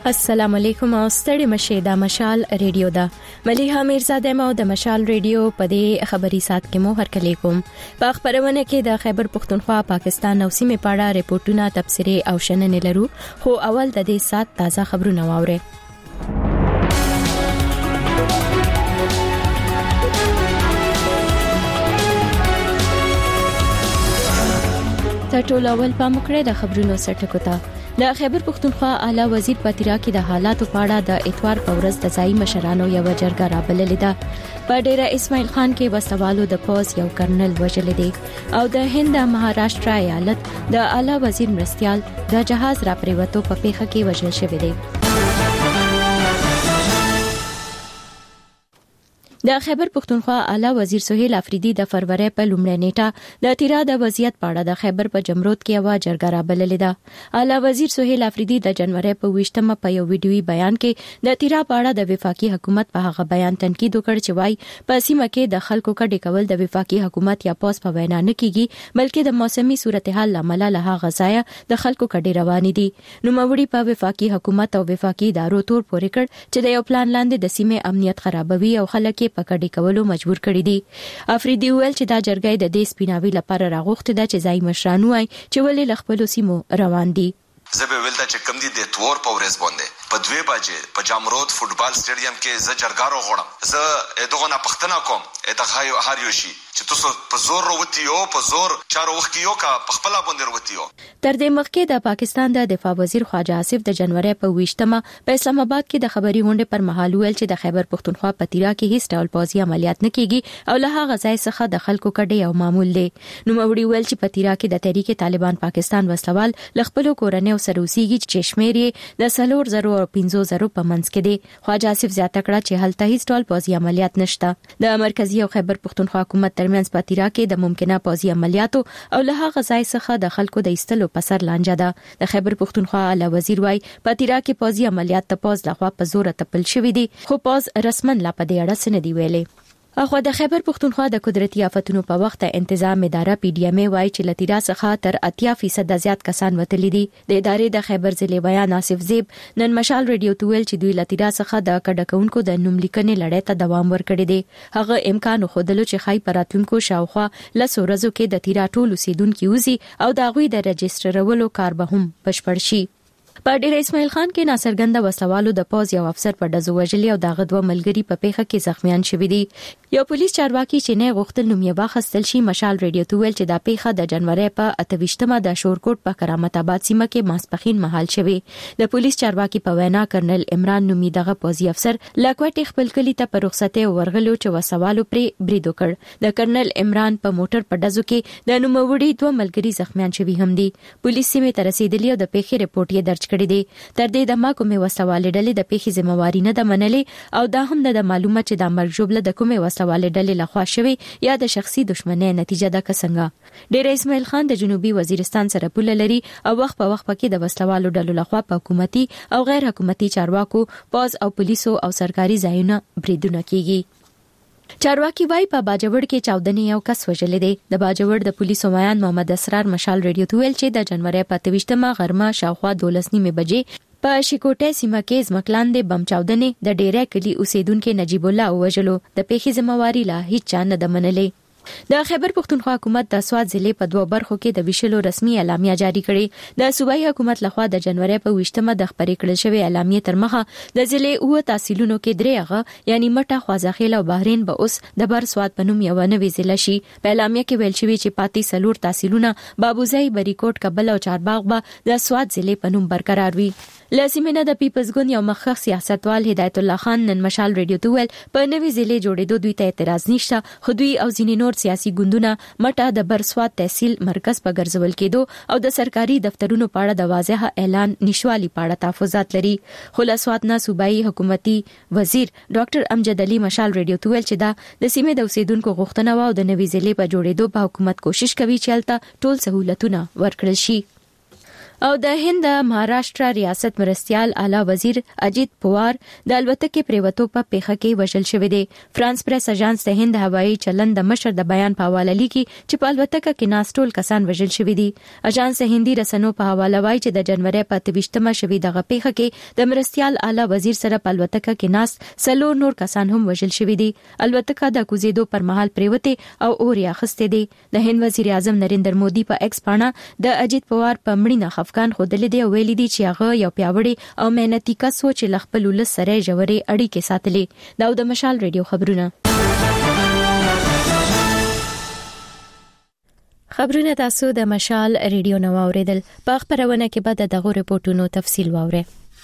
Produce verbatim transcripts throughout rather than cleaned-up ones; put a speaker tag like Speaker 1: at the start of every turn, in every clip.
Speaker 1: السلام علیکم او ستړي مشه د مشال ریډیو دا مليحه میرزاده مو د مشال ریډیو په دې خبري سات کې مو هرکلی کوم په خبرونه کې د خیبر پختونخوا پاکستان او سیمه پاړه ریپورتونه تبصره او شننې لرو خو اول د دې سات تازه خبرونه واوري ټول اول په مکړه د خبرونو سرټکو ته د خیبر پختونخوا اعلی وزیر په تیرا کې د حالاتو په اړه د اتوار په ورځ د ځای مشرانو یو جرګه رابللې ده په ډیره اسماعیل خان کې وسوالو د پوز یو کرنل وژل دي او د هند مهاراشټرا ایالت د اعلی وزیر مرستيال د جهاز را پریوتو په پیخه کې وژل شوی دی د خیبر پختونخوا اعلی وزیر سہیل افریدی د فروری په لومړۍ نیټه د تیرا د وضعیت په اړه د خیبر په جمرود کې یو جرګه رابللې ده اعلی وزیر سہیل افریدی د جنوري په ویشتمه په یو ویډیوي بیان کې د تیرا په اړه د وفاقي حکومت په هغه بیان تنقید وکړ چې وايي په سیمه کې د خلکو کډې کول د وفاقي حکومت یا پوس په وینا نه کیږي بلکې د موسمي صورتحال لامل له هغه ځای د خلکو کډې روان دي نو موري په وفاقي حکومت او وفاقي ادارو تور پورې کړ چې د یو پلان لاندې د سیمه امنیت خرابوي او خلک پکړې کولو مجبور کړی دي افریدی ویل چې دا جرګه د دې سپیناوي لپاره راغوښته ده چې ځای مشرانو وای چې ولې لخپلو سیمو روان دي
Speaker 2: زبه ویل دا چې کم دي د تور په ورځ باندې په دوه بجې په جامرود فوتبال سټیډیم کې ز جرګارو غوړم زه دغه نه پښتنه کوم اته هر یو شي چې تاسو په زور وروتیو په زور چارو وخت کې یو کا په خپل باندې وروتیو
Speaker 1: تر دې مخکې د پاکستان د دفاع وزیر خواجه آصف د جنوري په ویشتمه په اسلام آباد کې د خبري غونډې پر مهال ویل چې د خیبر پختونخوا په تیرا کې هیڅ ډول پوځي عملیات نه کیږي او له هغه ځای څخه د خلکو کډې او معمول دي نو موري ویل چې په تیرا کې د تحریک طالبان پاکستان وسلوال لخپلو کورنۍ او سروسيږي چې شمیرې د سلور زرو او پنځو زرو په منځ کې دي خواجه آصف زیاته کړه چې هلته هیڅ ډول پوځي عملیات نشته د مرکزی او خیبر پختونخوا حکومت ترمنځ په تیرا کې د ممکنه پوځي عملیاتو او له هغه ځای څخه د خلکو د ایستلو په سر لانجه ده د خیبر پختونخوا اعلی وزیر وايي په تیرا کې پوځي عملیات ته پوز لخوا په زور تپل شوې دي خو پوز رسمن لا په دې اړه سن دی ویلي اخو د خیبر پختونخوا د قدرتي آفتونو په وخت انتظام اداره پی ډی ایم ای وايي چې لتیرا څخه تر اتیا فیصد زیات کسان وتلي دي د ادارې د خیبر ضلع بیان آصف زیب نن مشال ریډیو تویل چې دوی لتیرا څخه د کډکونکو د نوم لیکنې لړۍ ته دوام ورکړي دي هغه امکان خودلو چې خای پراتونکو شاوخوا لسو ورځو کې د تیرا ټول اوسیدونکو وزي او د غوي د رجسترولو کار به هم بشپړ شي په ډیر اسماعیل خان کې ناصرګنده وسوالو د پوز یو افسر په دزو وجلی او دغه دوه ملګری په پیخه کې زخمیان شوي دي یو پولیس چارواکي چې نه غوښتل نوم یې واخیستل شي مشال ریډیو ته ویل چې دا پیخه د جنوري په اتویشتمه د شورکوټ په کرامت آباد سیمه کې ماسپخین محل شوی د پولیس چارواکي په وینا کرنل عمران نومي دغه پوزي افسر لاکوټي خپل کلی ته په رخصته ورغلو چې وسوالو پرې بریدو کړ د کرنل عمران په موټر په دزو کې د نوموړي دوه ملګری زخمیان شوي هم دي پولیس سیمه ته رسیدلی او د پیخي رپورت یې درج کړی دی تر دې د ما کومه وسوالې ډلې د پیخي ذمہواری نه د منلې او دا هم د معلومه چې د مرګ جوړه د کومه وسوالې ډلې لخوا شوی یا د شخصي دښمنۍ نتیجه ده څنګه ډیر اسماعیل خان د جنوبي وزیرستان سره پوله لري او وخت په وخت پکې د وسلوالو ډلو لخوا په حکومتي او غیر حکومتي چارواکو پوز او پولیسو او سرکاري ځایونو بریدونه کیږي چارواکي وای په باجوړ کې چاودنې یو کس وژل دي د باجوړ د پولیسو میان محمد اسرار مشال ریډیو ته ویل چې د جنوري په تویشتمه غرمه شاوخوا دولس نیمه بجې په شیکوټه سیمه کې ځمکلاندې بم چاودنې د ډیره کلی اوسیدونکو نجیب الله وژلو د پیخي ذمہواری لا هیڅ چا نه د منلې د خیبر پختونخوا حکومت د سواد ضلع په دوه برخو کې د ویشلو رسمي اعلامیه جاری کړې د صوبایي حکومت لخوا د جنوري په ویشتمه د خبرې کړل شوی اعلامیه تر مخه د ضلع او تحصیلونو کې درېغه یعنی مټه خوازاخیل او بحرین به اوس د بر سواد په نوم یو نوې ضلع شي په اعلامیه کې ویل شوی چې پاتې سلور تحصیلونه بابوزای بریکوټ کابل او چارباغ به د سواد ضلع په نوم برقرار وي لاسمنه د پیپلز ګوند یو مخخ سیاستوال هدایت الله خان نن مشال ریډیو ته ویل په نوې ضلع جوړېدو دوی ته اعتراض نشته خو دوی او ځینې نور سیاسي ګوندونه مټه د برسواد تحصیل مرکز په ګرځول کېدو او د سرکاري دفترونو په اړه د واضح اعلان نشوالي په اړه تحفظات لري خو لاسواد نه صوبایي حکومتي وزیر ډاکټر امجد علي مشال ریډیو ته ویل چې دا د سیمې د اوسیدونکو غوښتنه و او د نوې ضلع په جوړېدو په حکومت کوشش کوي چې هلته ټول سہولتونه ورکړل شي او د هند مهاراشټرا ریاست مرستيال اعلی وزیر اجیت پوار د الوتکې پریوتو په پیخه کې وژل شوی دی. فرانس پریس اژانس د هند هوایي چلند د مشر د بیان په حواله لیکي چې په الوتکه کې ناستول کسان وژل شوی دي. اژانس هندي رسنیو په حواله وایي چې د جنوري په اتویشتمه شوی دغه پیخه کې د مرستيال اعلی وزیر سره په الوتکه کې ناست څلور نور کسان هم وژل شوی دي. الوتکه د کوزیدو پر مهال پریوته او اوریا خسته دي. د هند وزیر اعظم نریندر مودي په ایکس باندې د اجیت پوار په مړینه افغان خودلې دی ویلي دي چې هغه یو پیاوړی او مهنتي کس و چې خپل ولس سره ژورې اړیکې ساتلې. دا د مشال ریډیو خبرونه خبرونه تاسو د مشال ریډیو نو اوریدل. په خبرونه کې بعد دغه ریپورتونو تفصیل واورئ.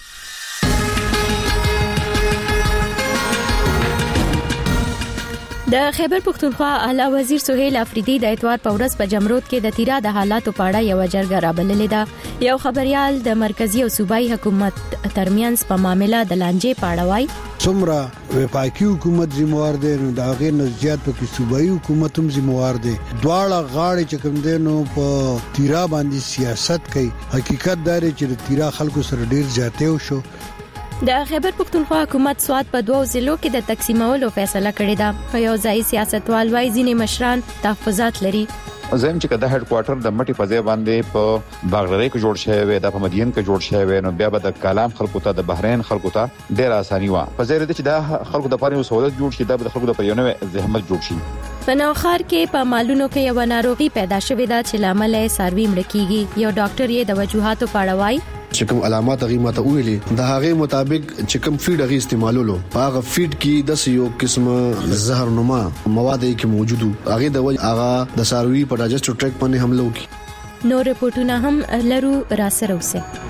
Speaker 1: د خیبر پختونخوا اعلی وزیر سہیل افریدی د اتوار په ورځ په جمرود کې د تیرا د حالاتو په اړه یو جرګه رابللې ده. یو خبريال د مرکزی او صوبایي حکومت ترمنځ په معاملې د لانجې په اړه وایي
Speaker 3: څومره وفاقي حکومت ذمہوار دی نو دا غیر نزيات په کې صوبایي حکومت هم ذمہوار دی. دواړه غاړې چې کوم دی نو په تیرا باندې سیاست کوي. حقیقت دا دی چې تیرا خلکو سره ډیر زیاته وشو.
Speaker 1: د خیبر پختونخوا حکومت سواد په دوه ضلعو کې د تقسیمولو فیصله کړې ده. په یو ځای سیاستوال وايي ځینې مشران تحفظات لري.
Speaker 4: زم چې کده هډ کوارټر د مټي په ځای باندې په باغلری کې جوړ شوی وي د مدین کې جوړ شوی وي نو بیا به د کلام خلکو ته د بحرین خلکو ته ډیر اساني و په ځای د چې د خلکو د پاره سہولت جوړ شي د خلکو د پریونه زحمت جوړ شي.
Speaker 1: په نوخار کې په مالونو کې یو ناروغي پیدا شوې ده چې لامل یې ساروي مړ کیږي. یو ډاکټر یې د وجوهاتو په اړه وایي
Speaker 5: چې کوم علامات هغه ماته ویلي د هغه مطابق چې کوم فیډ هغه استعمالولو هغه فیډ کې د یو قسمه زهر نما مواد کې موجودو هغه د هغه د ساروي په ډایجسټیو ټریک باندې حمله وکړي.
Speaker 1: نو رپورټونه هم لرو را سره اوسه.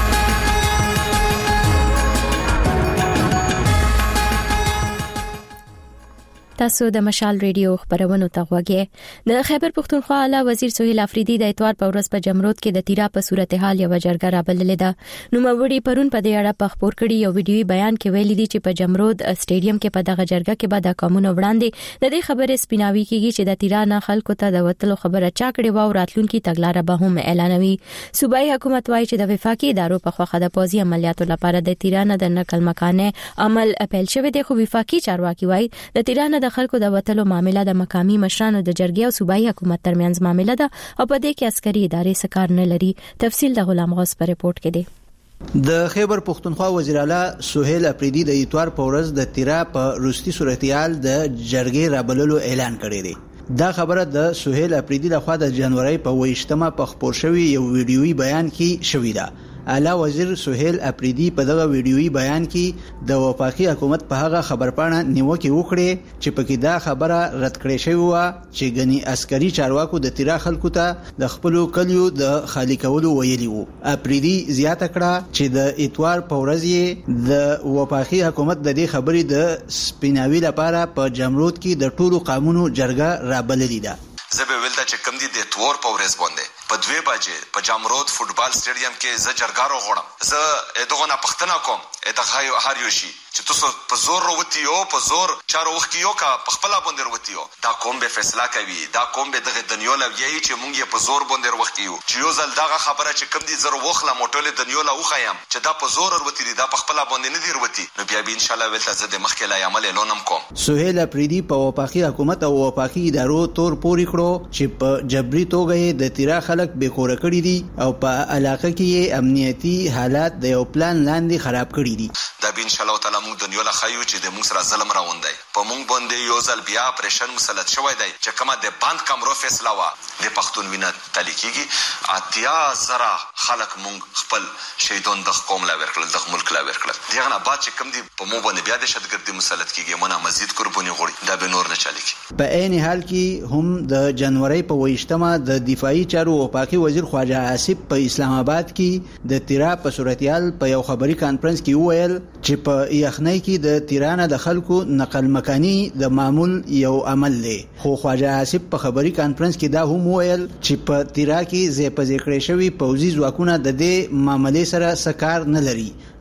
Speaker 1: تاسو د مشال ریډیو خبرونو ته غوږی. د خیبر پختونخوا اعلی وزیر سہیل افریدی د اتوار په ورځ په جمرود کې د تیرا په صورتحال یو جرګه رابللې ده. نو موري پرون په دې اړه په خبر کړي یو ویډیوي بیان کې ویلي دي چې په جمرود سټیډیم کې په دغه جرګه کې به د قانون وړاندې د دې خبرې سپیناوي کیږي چې د تیرا نه خلکو ته د وټلو خبره چا کړي و او راتلونکي تګلارې به هم اعلانوي. صوبایي حکومت وايي چې د وفاقي ادارو په خوخه د پوزي عملیاتو لپاره د تیرا نه د نقل مکانه عمل اپیل شوی دی. خو وفاقي چارواکي وايي د تیرا نه د خلکو د وټلو معاملې د مقامي مشرانو د جرګې او صوبایي حکومت ترمنځ معاملې ده او په دې کې عسکري ادارې سکار نه لري. تفصیل د غلام غوث په ریپورت کې دی.
Speaker 6: د خیبر پختونخوا وزیر اعلی سہیل افریدی د اتوار په ورځ د تیرا په روستي صورتحال د جرګې رابللو اعلان کړی دی. دا خبره د سہیل افریدی لخوا د جنوري په ویشتمه په خبر شوی یو ویډیوي بیان کې شوی ده. اعلی وزیر سہیل افریدی په دغه ویډیوي بیان کې د وفاقي حکومت په هغه خبرپاڼه نیوکه وکړه چې پکې دا خبره رد کړې شوی و چې غني عسکري چارواکو د تیرا خلکو ته د خپل کلیو د خالی کولو ویلي وو. افریدی زیاته کړه چې د اتوار په ورځ د وفاقي حکومت د دې خبرې د سپیناوي لپاره په جمرود کې د ټولو قانونو جرګه رابللې ده.
Speaker 2: زبې ولدا چې کم دي د تور په ورځ باندې په دوه بجې په جامرود فوتبال سټیډیم کې ز جرګارو غوړم زه دغه نه پښتنه کوم دغه هر یو شي چې تاسو په زور وروتي او په زور چارو وخت یو کا په خپل باندې وروتي دا کوم به فیصله کوي دا کوم به دغه دنیا لوي چې مونږ یې په زور باندې وروتي یو چې یو ځل دغه خبره چې کم دي زره وخله موټول دنیا لا وخایم چې دا په زور وروتي دا په خپل باندې نه دی وروتي نو بیا به ان شاء الله ولته زه د مخکې لا عمل لونم کوم.
Speaker 6: سہیل افریدی په وفاقي حکومت او وفاقي ادارو تور پوری کړو چې په جبري توګه د تیرا خلک به کور کړی دي او په علاقه کې امنیتي حالات د یو پلان لاندې خراب کړی دي.
Speaker 2: دا به ان شاء الله تعالی موږ دنیا لا خایو چې د موږ سره ظلم راوندای په موږ باندې یو ځل بیا پریشن مسلط شوی دی چې کومه د باند کمرو فیصله وا د پښتون وینه تلیکيږي اتیا زرا خلک موږ خپل شهیدون د قوم لا ورکړل د ملک لا ورکړل دغه نه بعد چې کوم دی په موږ باندې بیا د شتګردي مسلط کیږي مونږه مزید قرباني غوړي دا به نور نه چالي کی.
Speaker 6: په عین حال کې هم د جنوري په ویشتمه د دفاعي چارو وفاقي وزیر خواجه آصف په اسلام آباد کې د تیرا په صورتحال په یو خبري کانفرنس کې وویل چې په یخنۍ کې د تیرانه د خلکو نقل مکانی د معمول یو عمل دی. خو خواجه آصف په خبري کانفرنس کې دا هم وویل چې په تیرا کې زی په ذکر شوی پوځي ځواکونه د دې معاملې سره سکار نه لري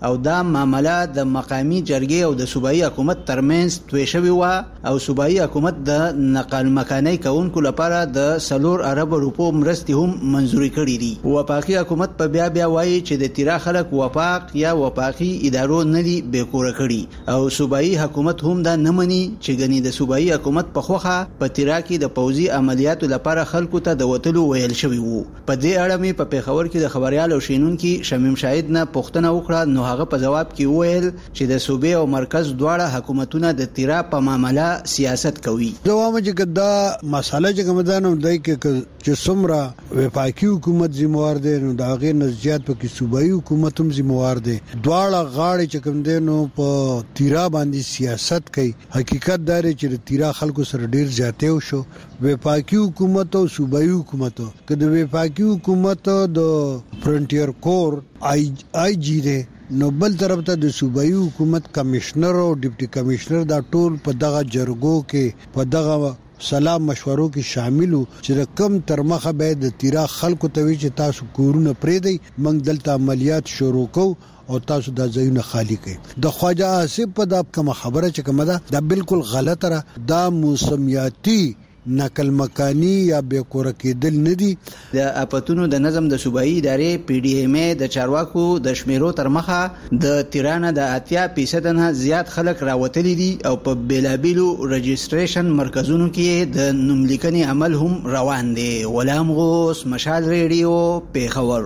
Speaker 6: او دا معامله د مقامی جرګې او د صوبایي حکومت ترمنځ توی شوی و او صوبایي حکومت د نقل مکاني کونکو لپاره د سلور ارب روپو مرستې هم منزوري کړې دي. وفاقي حکومت په بیا بیا وایي چې د تیرا خلک وفاق یا وفاقي ادارو نه دي بیکوره کړي او صوبایي حکومت هم دا نه مني چې غني د صوبایي حکومت په خوخه په تیرا کې د پوځي عملیاتو لپاره خلکو ته د وټلو ویل شوی وو. په دې اړه مې په پیښور کې د خبريال او شینونکو شمیم شاهد نه پوښتنه وکړه، نو هغه په جواب کې وویل چې د صوبې او مرکز دواړه حکومتونه د تیرا په معاملې سیاست کوي.
Speaker 3: دوام چې دا مساله چې کومدانو دای کې چې څومره وفاقي حکومت ذمہوار دی نو دا غیر نزيات په کې صوبایي حکومت هم ذمہوار دی. دواړه غاړي چې کوم دینو په تیرا باندې سیاست کوي. حقیقت دا دی چې تیرا خلکو سره ډیر زیاته وشو. وفاقي حکومت او صوبایي حکومت که د وفاقي حکومت د فرنټیر کور آی آی جی دی نو بل طرف ته د صوبایي حکومت کمشنر او ډیپټي کمشنر دا ټول په دغه جرګو کې په دغه سلام مشورو کې شاملو چې کم تر مخه به د تیرا خلکو ته وی چې تاسو کورونه پرې دی موږ دلته عملیات شروع کوو او تاسو د ځایونه خالی کړئ. د خواجه آصف په دا کوم خبره چې کومه ده دا بالکل غلطه را. دا موسمیاتي نقل مکانی یا بیکوره کېدل نه دي.
Speaker 6: د اپاتونو د نظم د صوبایي ادارې پی ډی ایم ای د چارواکو د شمیرو تر مخه د تیرانه د اتیا فیصد نه زیات خلک راوتلي دي او په بیلابیلو رجستریشن مرکزونو کې د نوملیکنې عمل هم روان دي. غلام غوث، مشال ریډیو، پیښور.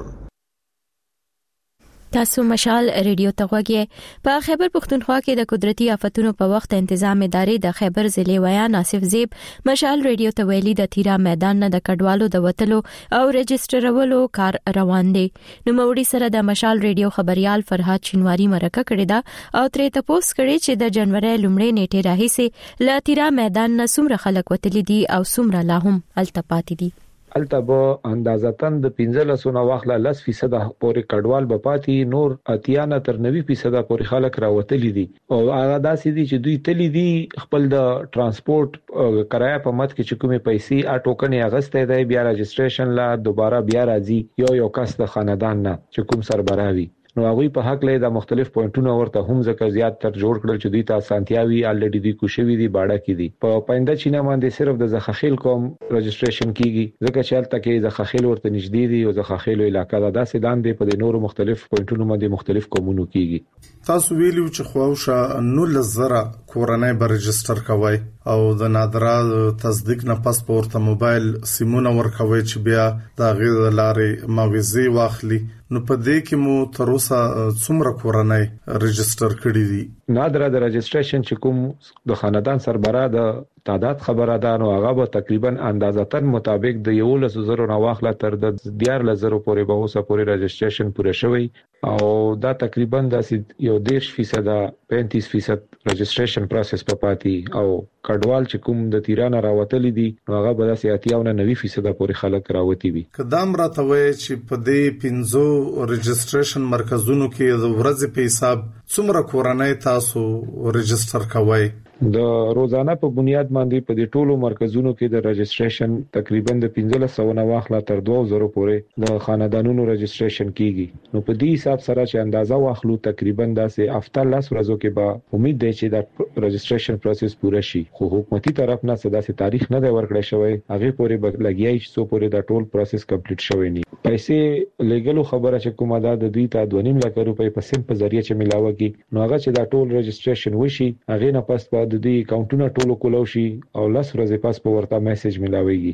Speaker 1: تاسو مشال ریډیو ته غوږی. په خیبر پختونخوا کې د قدرتي آفتونو په وخت تنظیم ادارې د خیبر ضلع ویا ناصف زیب مشال ریډیو ته ویلي د تیرا میدان نه د کډوالو د وټلو او رجسترولو کار روان دی. نو موړي سره د مشال ریډیو خبريال فرهاد شینواری مرکه کړی دا او ترې تپوس کړي چې د جنوري لومړۍ نیټه راهیسه ل تیرا میدان نه څومره خلک وټلي دي او څومره لا هم التپاتې دي.
Speaker 7: التبو اندازتن د پنځلس نه واخله لس فیصد پورې کډوال بپاتي، نور اتیانه تر نوي فیصد پورې خلک راوتلي دي او هغه داسې دي چې دوی تللی دي خپل د ترانسپورت کرایه په مت کې چې کومې پیسې اټوکنې اغستې دی بیا رجستریشن لا دوباره بیا راځي یو یو کس د خاندان نه چې کوم سربراوي. نو هغه په حق لري د مختلف پوینټونو ورته هم ځکه زیات تر جوړ کړل چې دوی ته سانتیاوي الریډي دی کوشوي دي باډه کې دي. په پاینده چینه باندې صرف د زخخیل کوم رجستریشن کیږي ځکه چې الته کې زخخیل ورته نږدې دي او زخخیل علاقہ دا داسې لاندې په د نورو مختلف پوینټونو باندې مختلف کومونو کیږي.
Speaker 8: تاسو ویلو چې خواوشه نو لزره کورنۍ به رجستر کوي او د نادره تصدیق نه پس پورته موبایل سیمونه ورکوي چې بیا د غیر لارې ماویزي واخلي. نو په دې کې مو تر اوسه څومره کورنۍ رجستر کړې دي؟
Speaker 7: نادره د رجستریشن چې کوم د خاندان سربراه د تعداد خبره ده نو هغه به تقریبا اندازتن مطابق د یو لس زرو نه واخله تر د دیار لزرو پورې به اوسه پورې رجستریشن پوره شوی او دا تقریبا د یو دیش فیصد پینتیس فیصد رجستریشن پروسس په پاتې او کډوال چې کوم د تیرانه راوتلي دي نو هغه به د سیاتیاونه نوي فیصد پورې خلک راوتی وي.
Speaker 8: کدام راته وای چې په دې پنځو رجستریشن مرکزونو کې د ورځې په حساب څومره کورنۍ تاسو رجستر کوئ؟
Speaker 7: د روزانه په بنیاد باندې په دې ټولو مرکزونو کې د رجستریشن تقریبا د پنځلس سوه نه واخله تر دوه زره پورې د خاندانونو رجستریشن کیږي. نو په دې حساب سره چې اندازه واخلو تقریبا داسې هفته لس ورځو کې به امید دی چې د رجستریشن پروسس پوره شي. خو حکومتي طرف نه څه تاریخ نه دی ورکړی شوی هغه پورې به لګیای شي سو پورې د ټول پروسس کمپلیټ شوی نه. پیسې لیګلو خبره چې کومه ده د دوی ته دوه نیم لک روپۍ په سیم په ذریعہ چې ملاوه کی نو هغه چې دا ټول رجستریشن وشي هغه نه پس په د دې اکاونټونو ټولو کولو شي او لس ورځې پس په ورته میسج ملاويږي.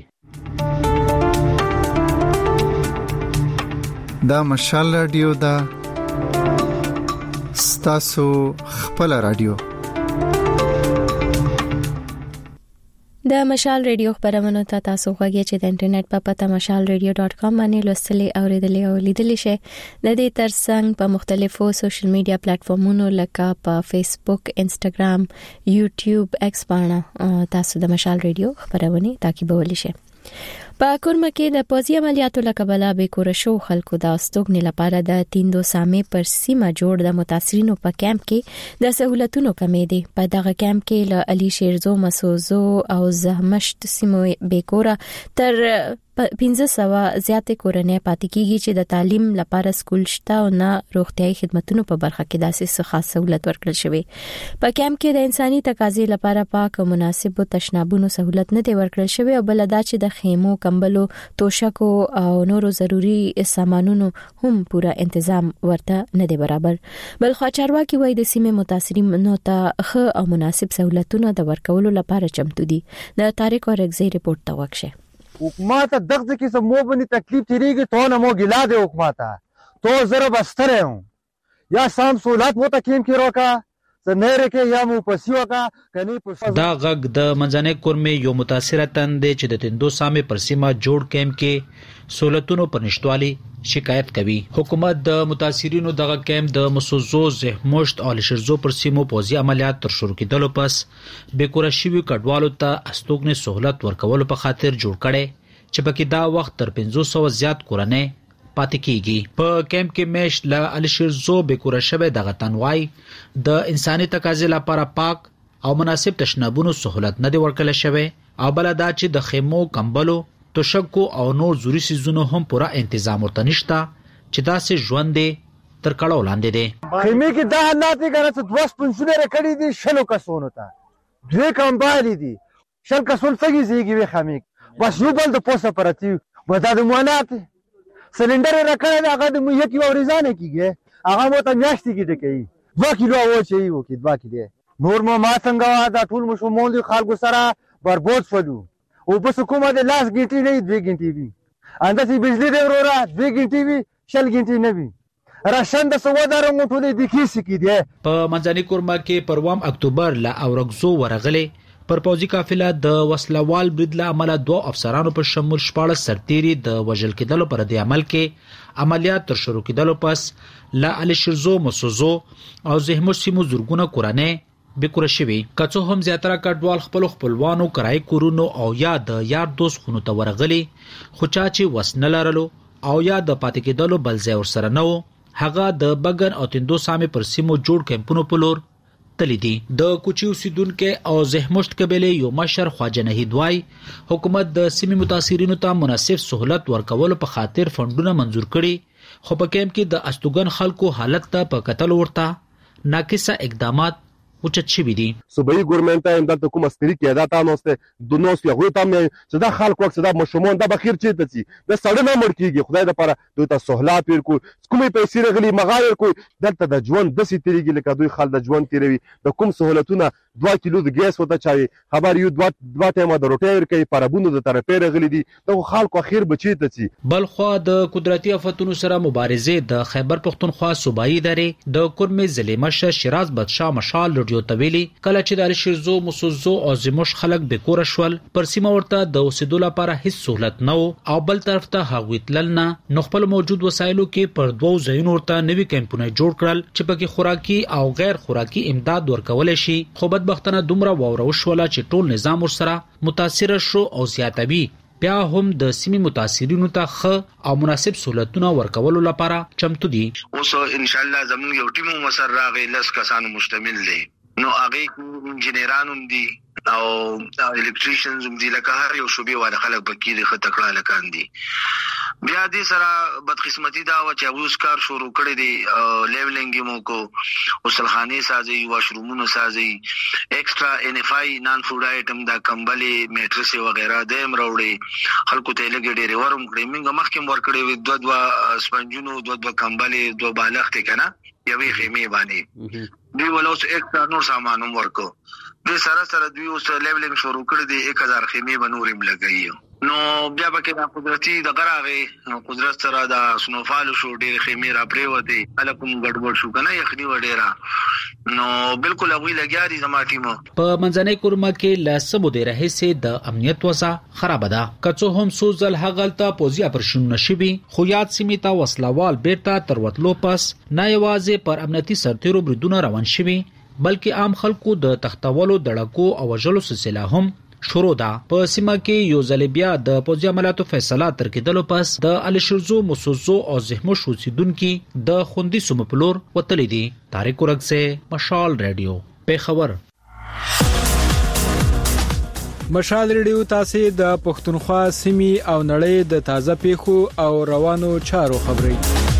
Speaker 9: دا مشال رادیو دا ستاسو خپل رادیو
Speaker 1: د مشال ریډیو خبرونه ته تاسو غوږی چې د انټرنیټ په پته مشال ریډیو ډاټ کام باندې لوستلې او ریډلې او لیدلې شئ. د دې ترڅنګ په مختلفو سوشل میډیا پلیټ فارمونو لکه په فیسبوک، انسټاګرام، یوټیوب، ایکس باندې تاسو د مشال ریډیو خبرونه تعقیبولی شئ. په کورمه کې د پوځي عملیاتو لکبلا به کور شو خلکو د استوګنې لپاره د تیندو سامې پر سیمه جوړ د متاثرینو په کیمپ کې د سہولتونو کمی دي. په دغه کیمپ کې له علي شیرزو، مسوزو او زهمشت سیمو به کور تر پنځه سوه زیاتې کورنۍ پاتې کیږي چې د تعلیم لپاره سکول شته او نه روغتيایي خدماتو په برخه کې داسې څه خاص سہولت ورکړل شوی. په کیمپ کې د انساني تقاضې لپاره پاک او مناسب تشنابونو سہولت نه دی ورکړل شوی او بل دا چې د خیمو، کمبلو، توشکو او نورو ضروری سامانونو هم پوره تنظیم ورته نه دی برابر. بل خو چارواکي وایي د سیمې متاثرینو ته ښه او مناسب سہولتونه د ورکولو لپاره چمتو دي. د طارق اورګزی رپورت تا وکشه.
Speaker 10: حکومت دغه کې سم مو باندې تکلیف تیریږي ته نه مو ګلا دی حکومت تو زره بستر ہوں یا سام سہولت مو تکیم کی روکا زنهره کې یا مو پسیو کا کني په
Speaker 11: دا غږ د منځنۍ کورمې یو متاثره تند چې د تندو سامې پر سیمه جوړ کیمپ کې سہولتونو پر نشټوالي شکایت کوي. حکومت د متاثرینو دغه کیمپ د مسوزو زهمشت او لشرزو پر سیمو پوزي عملیات تر شروع کېدلو پس بیکوره شوی کډوالو ته استوګنې سہولت ورکولو په خاطر جوړ کړي چې پکې دا وخت تر پنځه سوه زیات کورنۍ پاتې کیږي. په کیمپ کې میش ل الشرزو بیکوره شوی دغه تنوای د انساني تقاضې لپاره پاک او مناسب تشنابونو سہولت نه دی ورکړل شوی او بل دا چې د خیمو، کمبلو، توشکو او نور ضروري سيزونو هم پورا تنظیم ورته نشته چې دا سه ژوند تر کړهو لاندې دي.
Speaker 10: خیمه کې دا حالات کنه چې دوه پنځونه رکړې دي شلو کسونو ته دوی کمبالي دي شل کسون څنګه زیږي وي خامې بس یو بل د پوسه پرتی ودا د موانات سلندر رکړې دا هغه د مې کې ورزانه کیږي هغه مو ته میاشتې کې ډکې دوه کیلو او چي وو کې دوه کیلو نور ما ما څنګه دا ټول مشو مول دي خلکو سره بربود شولو او بس کومه د لاس ګټي نه دوه ګټي وي انده سي بجلی دی ورورا دوه ګټي وي شل ګټي نه وي راشن د سوادارو ټولې د کیسې کې دی. په
Speaker 11: منځنۍ کورما کې پروام اکتوبر لا اورګزو ورغلې پر پوزي قافله د وسلوال برید له عمله دوه افسرانو په شمول شپاړس سرتيري د وژل کېدلو پر د عمل کې عملیات تر شروع کېدلو پس لا الشرزو مسوزو او زهمو سیمو زورګونه کورانه بیکوره شوی. کڅو هم زیاتره کډوال خپل خپلوانو کرای کورونو او یا د یار دوست خونو ته ورغلي خو چا چې وسنه لرلو او یا د پاتې کېدلو بل ځای ورسره نه و هغه د بګن او تندو سامې پر سیمو جوړ کمپونو په لور تللی دي. د کوچي اوسیدونکو او زهمشت قبيله یو مشر خواجه نهید وای حکومت د سیمې متاثرینو ته مناسب سہولت ورکولو په خاطر فندونه منزور کړي خو په کیمپ کې د استوګن خلکو حالت ته په قتل ورته ناقصه اقدامات اوچت شوی دي.
Speaker 12: صوبایي ګورنمنت هم د کوم استری کې دا تاسو ته د نوس یو ته چې دا خلک وخت دا مشمون دا بخیر چیرته سي د سړی نه مړ کیږي خدای د لپاره دوی ته سہولت ورکو کومې پیسې رغلي مغایر کوي دلته د ژوند د سي تیریږي لکه دوی خل د ژوند تیروي د کوم سہولتونه دوه کیلو د ګیس وته چای خبر یو دوه دوه ټیمه د روټي ورکي پربونو د طرفه رغلي دي د خلکو اخیر بچی ته سي.
Speaker 11: بل خو د قدرتي آفتونو سره مبارزه د خیبر پختونخوا صوبایي ادارې د کورمې ضلع مشر شیراز بدشاه مشال لډیو تویلی کله چې د الشرزو مسوزو او زموش خلک به کور شول پر سیمه ورته د اوسېدو لپاره هیڅ سہولت نه او بل طرف ته هغوی تللنه نو خپل موجود وسایلو کې پر دوه ځایونو ورته نوي کمپونه جوړ کړل چې پکې خوراکي او غیر خوراکي امداد ورکول شي خو بدبختانه دومره واوره وشوله چې ټول نظام ورسره متاثر شو او زیاتوي بیا هم د سیمې متاثرینو ته ښه او مناسب سہولتونه ورکولو لپاره چمتو دي.
Speaker 13: اوس ان شاء الله زموږ یو ټیم مسر راغی لس کسانو مشتمل دی نو هغه انجینرانو دي او الکتریشنز هم دي لکه هر یو شوبې والا خلک پکې دي خطر کړه لکان دي. بیا دې سره بدقسمتي دا و چې اوس کار شروع کړی دی لیولینګ مو کو وسلخانه سازي واشرومونو سازي ایکسترا ان اف آی نان فود آیټم دا کمبلي میټرس وغیرہ دیم راوړي خلکو ته لګي ډېر ورم کړی موږ مخکې ور کړی و دوه دوه سپنجونو دوه دوه کمبلي دوه بالښت کنه یوې خیمه باندې دوی ولوس ایکسترا نور سامان ورکو د سره سره دوی اوس لیولینګ شروع کړی دی یک هزار خیمه بنورم لګي نو بیا پکې د قدرتي د غراغه قدرت سره د سنوفال شو ډېر خیمه را پریوته الکم ګډوډ شو کنه یخنی وډېرا نو بالکل هغه لګیاري زماتیمو.
Speaker 11: په منځنۍ کورما کې لاسمو د رهسه د امنیت وسه خراب ده کڅو هم سوزل هغلته پوزي اپریشن نشوي خو یاد سیمیتا وسلوال بیرته تر وتلو پس نه یوازې پر امنیتي سرتیرو بریدونه روان شوي بلکې عام خلکو د تختولو دړکو او وجلو سلسله هم شروع ده. په سیمه کې یو ځل بیا د پوځي عملیاتو فیصله تر کېدلو پس د الشرزو مسوزو او زهمو شوسیدونکو د خوندي سوم په لور وتلې دي. طارق اورګزی مشال رادیو پیښور.
Speaker 14: مشال ریډیو تاسو د پښتونخوا سیمې او نړۍ د تازه پیښو او روانو چارو خبري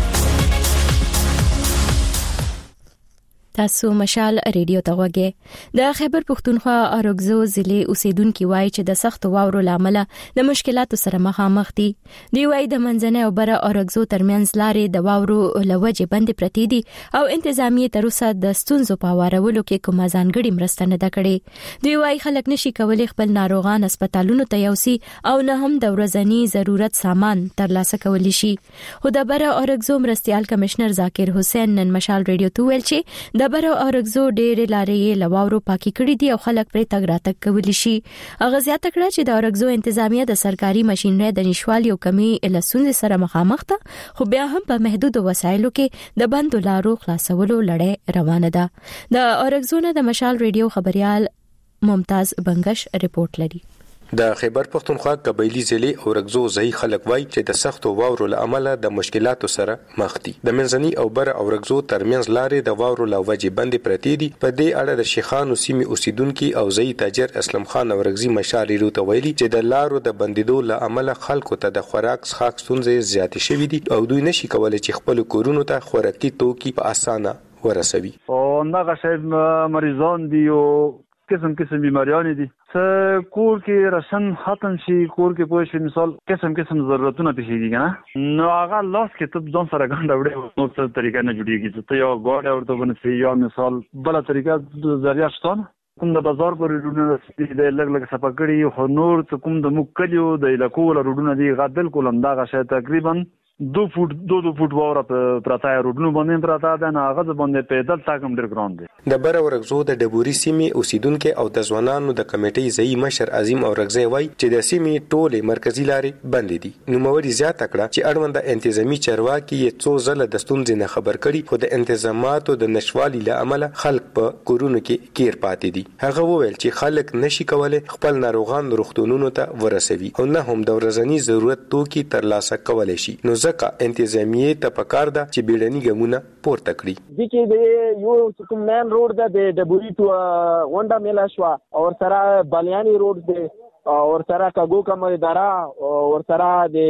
Speaker 1: تاسو مشال ریډیو ته وګورئ د خیبر پښتونخوا اورګزو ضلع اوسیدونکو وایي چې د سخت واورو لامل د مشکلاتو سره مخامخ دي دی وایي د منځنۍ او بره اورګزو ترمنځ لارې د واورو لوجې بندې پرتې دي او انتظامیه تر اوسه د ستونزو په وارولو کې کومه ځانګړې مرسته نه ده کړې دی وایي خلک نشي کولای خپل ناروغان هسپتالونو ته یوسي او نه هم د ورځنی ضرورت سامان ترلاسه کولی شي خو د بره اورګزو مرستيال کمشنر ذاکر حسین نن مشال ریډیو ته ویل چې د بره اورګزو ډېرې لارې لواورو پاکي کړې دي او خلک پرې تګ راتګ کولی شي هغه زیاته کړه چې د اورګزو انتظامیه د سرکاري ماشينري د نشوالي او کمی لسونې سره مخامخ ده خو بیا هم په محدود وسایلو کې د بندو لارو خلاصولو لړۍ روانه ده د اورګزو نه د مشال ریډیو خبريال ممتاز بنگش رپورت لري
Speaker 15: د خیبر پښتونخوا قبایلی ضلع اورګزو ځای خلک وای چې د سخت واورو لامل د مشکلاتو سره مخ دي د منځني او بر اورګزو ترمنځ لارې د واورو لوجې بندې پرتې دي په دې اړه د شیخانو سیمې اوسیدونکو او ځای تاجر اسلم خان اورګزي مشال ریډیو ویلي چې د لارو د بندیدو لامل خلکو ته د خوراک څخه ستونزې زیاتې شوې دي او دوی نشي کولای چې خپل کورونو ته خوراکي توکي په اسانه ورسوي
Speaker 16: او هغه شاید مریضان دي او قسم قسم بیماریان دي څه کور کې راشن ختم شي کور کې پوه شي مثال قسم قسم ضرورتونه پیښیږي کنه نو هغه لاس کې ته ځان سره ګنده وړي نو څه طریقه نه جوړیږي ته یو غوړ ورته ونسي یا مثال بل طریقه ذریعہ شته کوم د بازار پر روډونو د لګ لګ سپکړي خو نور کوم د مکلیو د علاقو له روډونو دی غدل کولم دا غشه تقریبا دو فوټ دو دو فوټ واور په پراته روډونو باندې پراته ده نه هغه باندې پیدل تاکم ډیر ګران دي
Speaker 15: د بر اورګزو د ډبوري سیمې اوسیدونکو او د ځوانانو د کمیټې ځای مشر عظیم اورګزی وای چې د سیمې ټوله مرکزی لارې بندې دي نو موري زیات کړه چې اړوند انتظامی چارواکي یې څو ځله د ستونزې نه خبر کړي خو د انتظاماتو د نشوالي لامل خلک په کورونو کې کیر پاتې دي هغه وویل چې خلک نشي کولای خپل ناروغان روغتونونو ته ورسوي او نه هم د ورځنی ضرورت توکي ترلاسه کولای شي نو ځکه انتظامیه ته پکار ده چې بیړني ګامونه پورته کړي
Speaker 17: د کې د یو کوم مین روډ ده د ډبوري ټو ونډا میلا شو او سره بالیانی روډ ده او سره کاګو کوم اداره او سره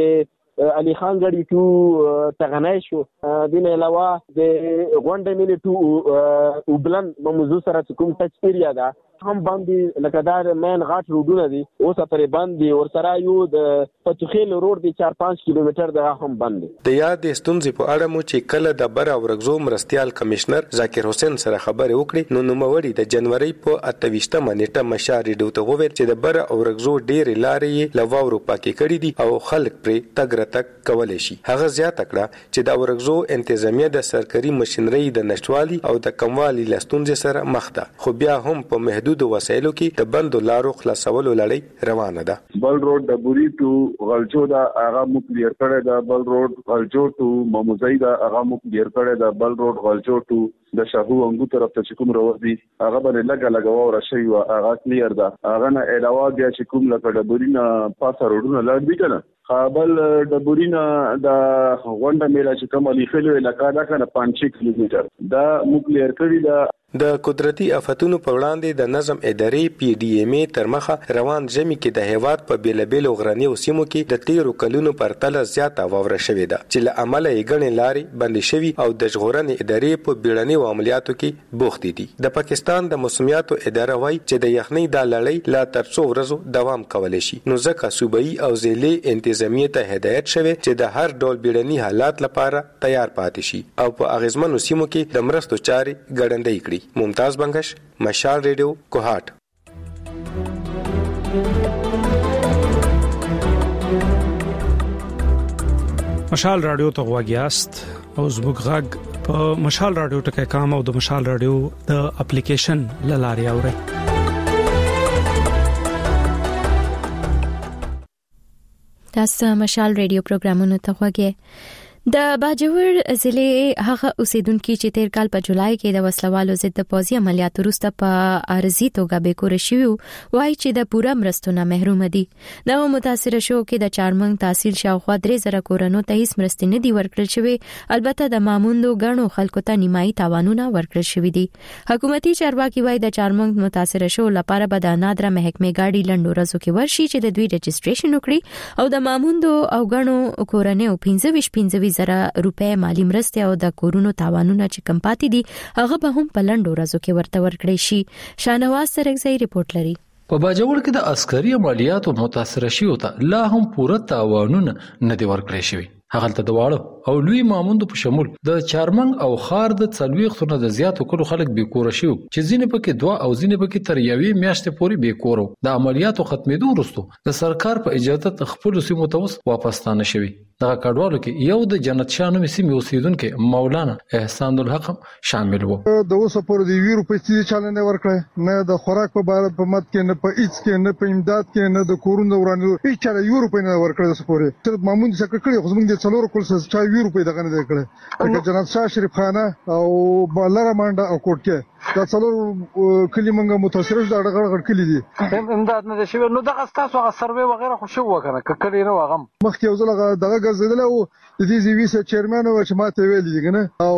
Speaker 17: د علي خان غړي ټو تغنای شو دین علاوه د ونډا میلا ټو وبلن موضوع سره کوم ټچ ایریا ده هم باندې لکه دا مین غاټ روډونه دي اوس پرې باندې ور سره یو د پتوخیل روډ دی چار پنځه کیلومتر ده هم باندې
Speaker 15: د یاد ستونزې په اړه مو چې کله د بر اورګزو مرستيال کمشنر ذاکر حسین سره خبرې وکړې نو نوموړي د جنوري په اتهشتمه نیټه مشال ریډیو ته وویل چې د بر اورګزو ډېر لارې لواورو پاکي کړې دي او خلک پرې تګ راتګ کولای شي هغه زیات کړه چې د اورګزو انتظامیه د سرکاري ماشينري د نشټوالي او د کموالي لستونزې سره مخ ده خو بیا هم په محدود د وسایلو کې د بندو لارو خلاصولو لړۍ روانه ده
Speaker 18: بل روډ د بوري ټو غلجو دا هغه مو کلیر کړی دا بل روډ غلجو ټو مموزي دا هغه مو کلیر کړی دا بل روډ غلجو ټو د شاهو انګو طرف ته کوم راوځي هغه باندې لګا لګا وره شي او هغه کلیر ده هغه نه علاوه بیا چې کوم لکه د بوري نه پاسه روډونه لړ دي کنه قابل د بوري نه د غونډه میلا چې کوم علي خلو علاقہ دا کنه پنځه کیلومتر دا مو کلیر کړی دا
Speaker 15: د قدرتي آفتونو په وړاندې د نظم ادارې پی ډی ایم ای تر مخه روان جمی کې د هیواد په بیلابیلو غرنیو سیمو کې د تیرو کلونو پر تله زیاته واوره شوې ده چې له عمله یې ګڼې لارې بندې شوي او د ژغورنې ادارې په بیړنیو عملیاتو کې بوختې دي د پاکستان د موسمیاتو اداره وایي چې د یخنۍ دا لړۍ لا تر څو ورځو دوام کولی شي نو ځکه صوبایي او ضلعي انتظامیه ته هدایت شوی چې د هر ډول بیړني حالات لپاره تیار پاتې شي او په اغیزمنو سیمو کې د مرستو چارې ګړندۍ کړي ممتاز بنگش مشال ریډیو کوهات
Speaker 19: مشال رادیو ته غواګیاست او زموږ غږ په مشال رادیو ټکي کام او د مشال رادیو د اپلیکیشن لاري اوري
Speaker 1: تاسو مشال ریډیو پروګرامونو ته غواګی د باجوړ ضلع هغه اوسیدونکو چې تیر کال په جولای کې د وسلوالو ضد پوځي عملیاتو وروسته په ارزي توګه بیکور شوی وایي چې د پوره مرستو نه محروم دي. د متاثر شو کې د چارمنګ تحصیل شاوخوا درې زره کورونو ته هیڅ مرستې نه دي ورکړل شوی. البته د ماموندو غنو خلکو ته نیمایي تاوانونه ورکړل شوی دي. حکومتي چارواکي وایي د چارمنګ متاثر شو لپاره به د نادره محکمې ګاډي لندو ورځو کې ورشي چې د دوی رجسټریشن وکړي او د ماموندو او غنو کورنۍ پنځه ویشت زره روپے مالی مرستې او د کورونو تاوانونه چې کم پاتې دي هغه به هم په لنډو ورځو کې ورته ورکړي شي. شاهنواز سرګزی ریپورت لري.
Speaker 20: په باجوړ کې د عسکري عملیاتو متاثر شویو ته لا هم پوره تاوانونه نه دي ورکړي شوی. هغه ته د واړو او لوی ماموندو په شمول د چارمنګ او خار د څلويختونه د زیاتو کلو خلک بیکور شو چې ځینې پکې دوه او ځینې پکې تر یوې میاشتې پورې بیکور د عملیاتو ختمېدو وروسته د سرکار په اجازه خپل سیمو ته واپس ستانه شوی. دغه کډوالو کې یو د جنت شانو سیمې اوسیدونکو مولانا احسان الحق شامل وو.
Speaker 21: د اوسه پورې د یورو پیسې چالنه ورکړه نه د خوراک په بار په مت کې نه په ایڅ کې نه په امداد کې نه د کورونو ورانو هیڅ چاله یورو په نه ورکړه. د سپورې تر مامون څخه کړی خو موږ د څلور کول څه چا یورو په دغه نه کړه. د جنت شاه شریف خانه او بلره منډه او کوټکه دا څلور کلی منګه متاثر شو د غړ غړ کلی دي.
Speaker 22: امداد نه شي نو دغه تاسو هغه سروې وغیرہ خو شو وکنه ککړی نه واغم
Speaker 21: مخکې یو ځل دغه غزیدل او د دې زی ویسه چیرمن او چې ماته ویل دي کنه او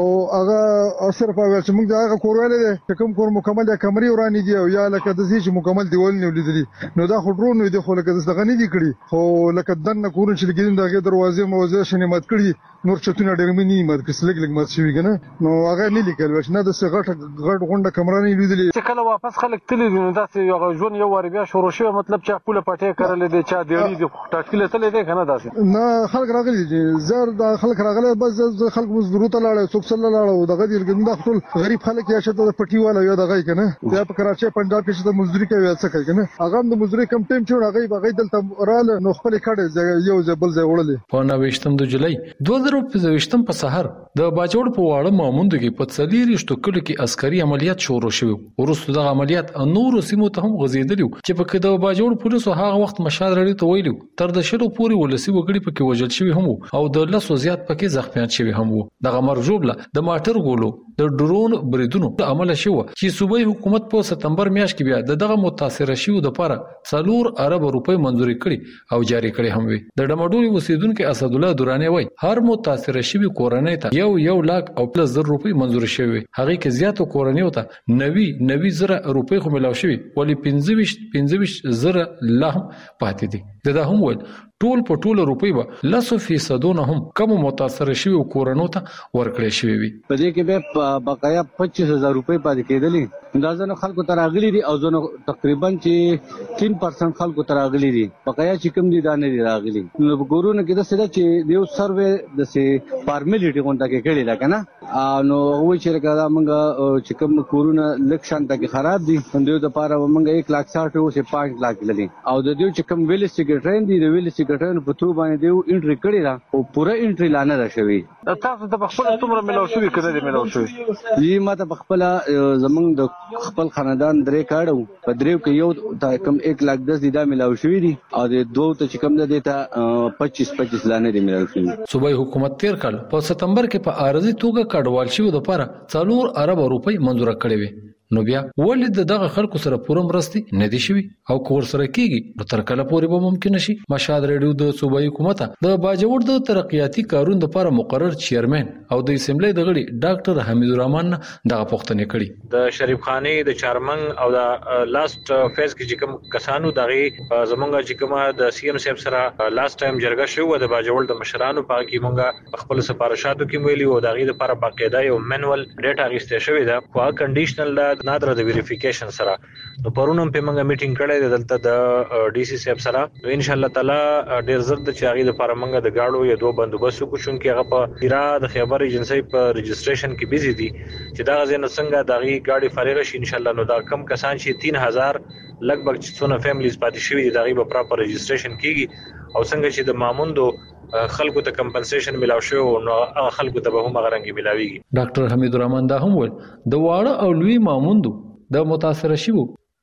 Speaker 21: هغه صرف او چې موږ دغه کورول دي چې کوم کور مکمل یا کمرې ورانی دي او یا لکه د دې چې مکمل دی ولنی ولیدلی نو دا خو ډرون دی خو لکه دغه نه دي کړی خو لکه دنه کور چې لګین دغه دروازې موازه شنه مات کړی نور چتونه ډېر منی مات کړي لګ لګ مات شوی کنه نو هغه نه لیکل وښنه د سغټ غټ غونډه کمرانی لیدلی
Speaker 22: چې کله واپس خلک تللی نو داسې یو ژوند یو ور بیا شروع شو مطلب چې خپل پټه کړل دي چا دیړي دي ټاکل تل دي کنه داسې
Speaker 21: نه خلک راغلي دي زر د خلک راغلي بس خلک مزدورو ته لاړ څوک سره لاړ دغه دي ګنده خپل غریب خلک یا شته د پټي والا یا دغه کنه بیا په کراچي پنجاب کې شته مزدوري کوي څه کوي کنه هغه د مزدوري کم ټیم چې هغه بغې دلته رااله نو خپل کړه یو ځبل ځای وړلې.
Speaker 20: په نوښتم د جولای دوه زره پنځه په سحر د باجوړ په واړه ماموند کې په څلېرشتو کلو کې عسکري عملیات شروع شوه. ورسته د عملیات نور سیمو ته هم غزیدلی چې په کده باجوړ پولیسو هغه وخت مشال رړی ته ویلو تر د شلو پوري ولسی وګړي پکې وجل شوی هم او د لاسو زیات پکې زخمیان شوی هم وو. دغه مرجوبله د ماټر ګولو د ډرون بریدونو عمل شوه چې صوبایي حکومت په سپتمبر میاشت کې بیا دغه متاثر شوی د لپاره څلور ارب روپۍ منځوري کړي او جاری کړي هم وي. د ډمډوري اوسیدونکو اسد الله دوراني وای هر متاثر شوی کورنۍ ته یو یو لاک او پلس زر روپۍ منځور شوی. هغه کې زیاتو کورنۍ ته نوي نوي زره روپۍ خو ملاو شوی ولی پنځه ویشت زره لا هم پاتې دي. دا هم ول ټول په ټول روپۍ به لاسو فیصدونه هم کم متاثر شوی کورونو ته ورکړی شوی وي.
Speaker 23: په دې کې به بقایا پچیس هزار روپۍ پاتې کېدلې. اندازه خلکو ته راغلي دي او زنه تقریبا چې تین پرسنټ خلکو ته راغلي دي. بقایا چې کوم دي دا نه دي راغلي. نو ګورونه کې د څه چې دیو سروې د سي فارمیلیټي غونډه کې کړي لا کنه نو وای چې راګه موږ چې کوم کورونه لکشان ته خراب دي دوی د پاره موږ یک لاک ساټ او سي پانچ لاک للی او د دې چې کوم ویل سیکریټرین دي د ویل سیکریټرین په تو باندې دیو انټری کړی دا او پوره انټری لانه را شوی.
Speaker 22: تاسو ته خپل څومره ملاو شوی کړه دې ملاو شوی
Speaker 23: یی ماته خپل زمونږ د خپل خاندان درې کاړو په دریو کې یو تا کم یک لاک دس دي دا ملاو شوی دي او د دوه ته چې کوم د دیتا پچیس پچیس لانه دي ملاو شوی.
Speaker 20: صوبایي حکومت تیر کال په سپتمبر کې په ارزي توګه کډوال شوی د لپاره څلور ارب روپۍ منځور کړې وي. نو بیا ولې دغه خلکو سره پوره مرستې نه دي شوی او کور سره کیږي نو تر کله پورې به ممکن شي. مشهد ریډیو د صوبایي حکومت د باجوړ د ترقیاتي کارونو لپاره مقرر چیرمن او د اسمبلی د غړي ډاکټر حمید الرحمن دغه پوښتنه کړې.
Speaker 24: د شریف خاني د چارمنګ او د لاست فیز کې چې کوم کسانو دغه زمونږ چې کومه د سی ام صاحب سره لاست ټایم جرګه شو د باجوړ د مشرانو په کې مونږ خپل سفارشاتو کې ویلي او دغه لپاره باقاعده یو منوال ډیټا غوښته شوی دا خو کنډیشنل نادر د ویریفیکیشن سره نو پرونم په منګه میټینګ کړې دلته د ډي سي صاحب سره نو ان شاء الله تعالی ډیر زر د چاغي د لپاره منګه د گاډو یا دوه بندوبست کو چون کې هغه په تیرا د خیبر ایجنسی په رجسټریشن کې بيزي دي چې دا غزنه څنګه دغه گاډي فارغ شي ان شاء الله نو دا کم کسان شي تین هزار لګبګ څونه فیملیز پاتې شوی دي دغه په پراپر رجسټریشن کیږي او څنګه چې د ماموندو خلکو ته کمپنسیشن ملاو شو نو خلکو ته به هم غرنګي ملاويږي.
Speaker 20: ډاکټر حمید الرحمن دا هم ول د واړه او لوی ماموندو د متاثر شوو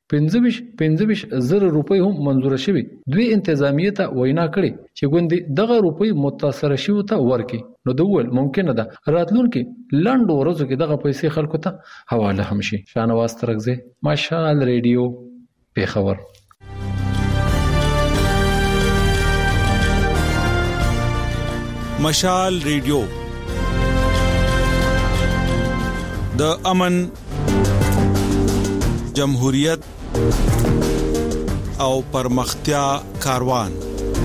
Speaker 20: پنځه ویشت زره روپۍ هم منزور شوي. دوی انتظامیه ته وینا کړې چې ګوندې دغه روپۍ متاثر شوي ته ورکړي. نو د ول ممکنه ده راتلونکي لنډو ورځو کې دغه پیسې خلکو ته حواله هم شي. شانواز ترغزه، مشال ریډیو، پیښور.
Speaker 2: مشال ریډیو د امن، جمهوریت او پرمختیا کاروان.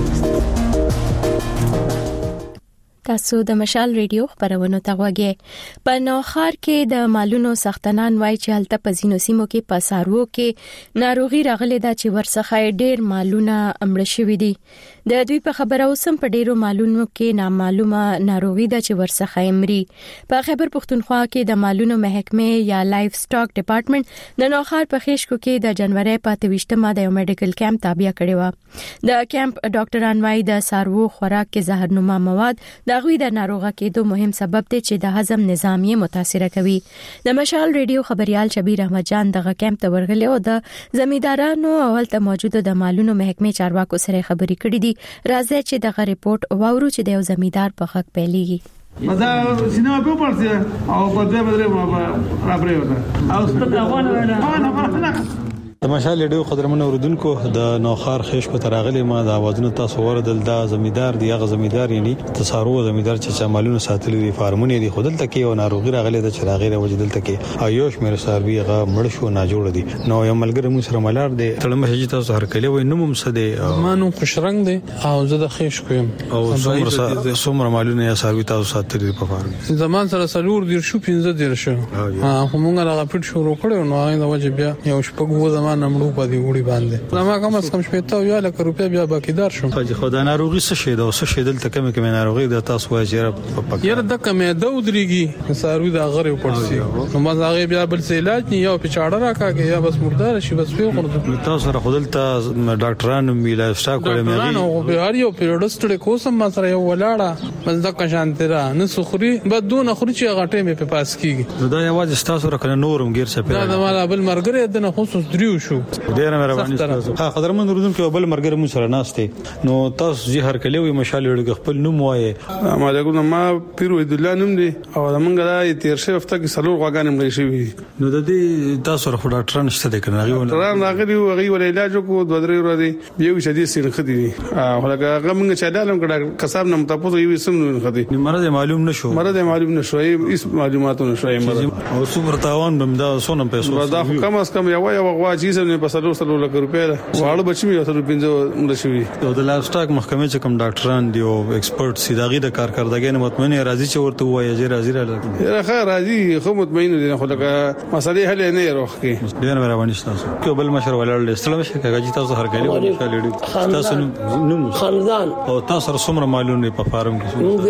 Speaker 1: تاسو د مشال ریډیو خبرونه تاوګه. په نوخار کې د مالونو سختنان وای چې هلته په زینو سیمو کې په سارو کې ناروغي راغلي دا چې ورڅخه ډېر مالونه امړ شوي دي. د دوی په خبره اوسم په ډېرو مالونو کې نامعلومه ناروغي دا چې ورڅخه امري. په خیبر پختونخوا کې د مالونو محکمه یا لایف سټاک ډپارټمنټ د نوخار په خېشکو کې د جنوري په تلويشتمه د یو میډیکل کیمپ تابع کړی و. د کیمپ ډاکټران وای د سارو خوراک کې زهرنما مواد د غوی د ناروغه کېدو مهم سبب دی چې د هضم نظام یې متاثر کوي. د مشال ریډیو خبريال شبیر احمد جان دغه کیمپ ته ورغلی او د زمیندارانو اولته موجوده د مالونو محکمه چارواکو سره خبرې کړې دي. راځي چې دغه ریپورت واورو چې د یو زمیندار په حق پیلېږي.
Speaker 3: مدا سینما په پرځه او په دې بدره ما را پرې وته او ستاسو غوښنه نه فرق
Speaker 4: د مشال ډیو قدرمن اوردونکو د نوخار خېش په تراغلي ما د اوازونو تاسو وردل د زمیدار دی هغه زمیدار یعنی تصارو زمیدار چې چمالونو ساتلي دي فارمونه دي خودل تکي او ناروغي راغلي د چراغي راوجدل تکي ایوش مې سروي هغه مړ شو نه جوړ دي. نو یو ملګری مو سره ملار دي تړم هجې تاسو هر کله وي نوم سده
Speaker 5: مانو خوشرنګ دي او زه د خېش کوم
Speaker 4: او څومره څومره مالونه یا سروي تاسو ساتلي دي په فارم
Speaker 5: زمان سره سلور دي شو پنځه دي شو ها همغه هغه پټ شروع کړو نو هغه د وجه بیا یو شپږ زمان نمړو په دې وړي باندې ما کوم اس کم شپته یا لک روپیا بیا باقیدار شو.
Speaker 4: خو خدای ناروغي څه شي دا څه شي دلته کوم کوم ناروغي د تاسو واجره په
Speaker 5: یره د کومه د ودريږي ساروي د غره پړسي نو ما هغه بیا بل څه علاج نه یو په چاړه راکاږي یا بس مردار شي بس په خورد
Speaker 4: تاسو سره خدلته ډاکټرانو میلا سټاک وړي مې
Speaker 5: نو په هر یو پیریډسټ کوسم ما سره یو ولاړه بس د کشانترا نه سخري بدون خوري چې غټه مې په پاس کیږي
Speaker 4: نو دا یوازې تاسو سره کنه نورم غیر څه
Speaker 5: پیدا دا مال بل مرګره د نه خصوص دریو شو
Speaker 4: ډیر مهرباني تاسو. ها قدرمن اوردون کې بل مرګره مو سره ناشته نو تاسو جی هر کله وي مشال وړي خپل نوم وایي.
Speaker 3: ما دغه ما پیرو عبد الله نوم دي او موږ دا تیر شي هفته کې سلور غاګانې مړې شي.
Speaker 4: نو د دې تاسو سره ډاکټر نشته د کنه غوونه
Speaker 3: ډاکټر راغلي او غي ول علاج کو دوه درې ورځې یو شدید سین خدي او هغه موږ چې دالم کړه کسب نم تاسو یو سم نو خدي
Speaker 4: مرض معلوم نشو
Speaker 3: مرض معلوم نشو هیڅ معلوماتونه نشوي مرض
Speaker 4: او سوبر تاوان بم دا سونم پیسو
Speaker 3: دا کم از کم یو یو غوا چې سم نه په سلور سلور لک روپیا واړه بچی مې سره پنځه ملشوي.
Speaker 4: او د لایف سټاک محکمه چې کوم ډاکټران دی او ایکسپرټ سیداغي د کارکردګۍ نه مطمئن راځي چې ورته وایي چې راځي راځي
Speaker 3: یره خیر راځي خو مطمئن دي خو دا مسالې حل نه روخي
Speaker 4: ډیر مهرباني تاسو کې بل مشر ولر استلام شي کاږي تاسو هر کله مشال تاسو نو
Speaker 25: خاندان
Speaker 4: او تاسو سره څومره معلومه په فارم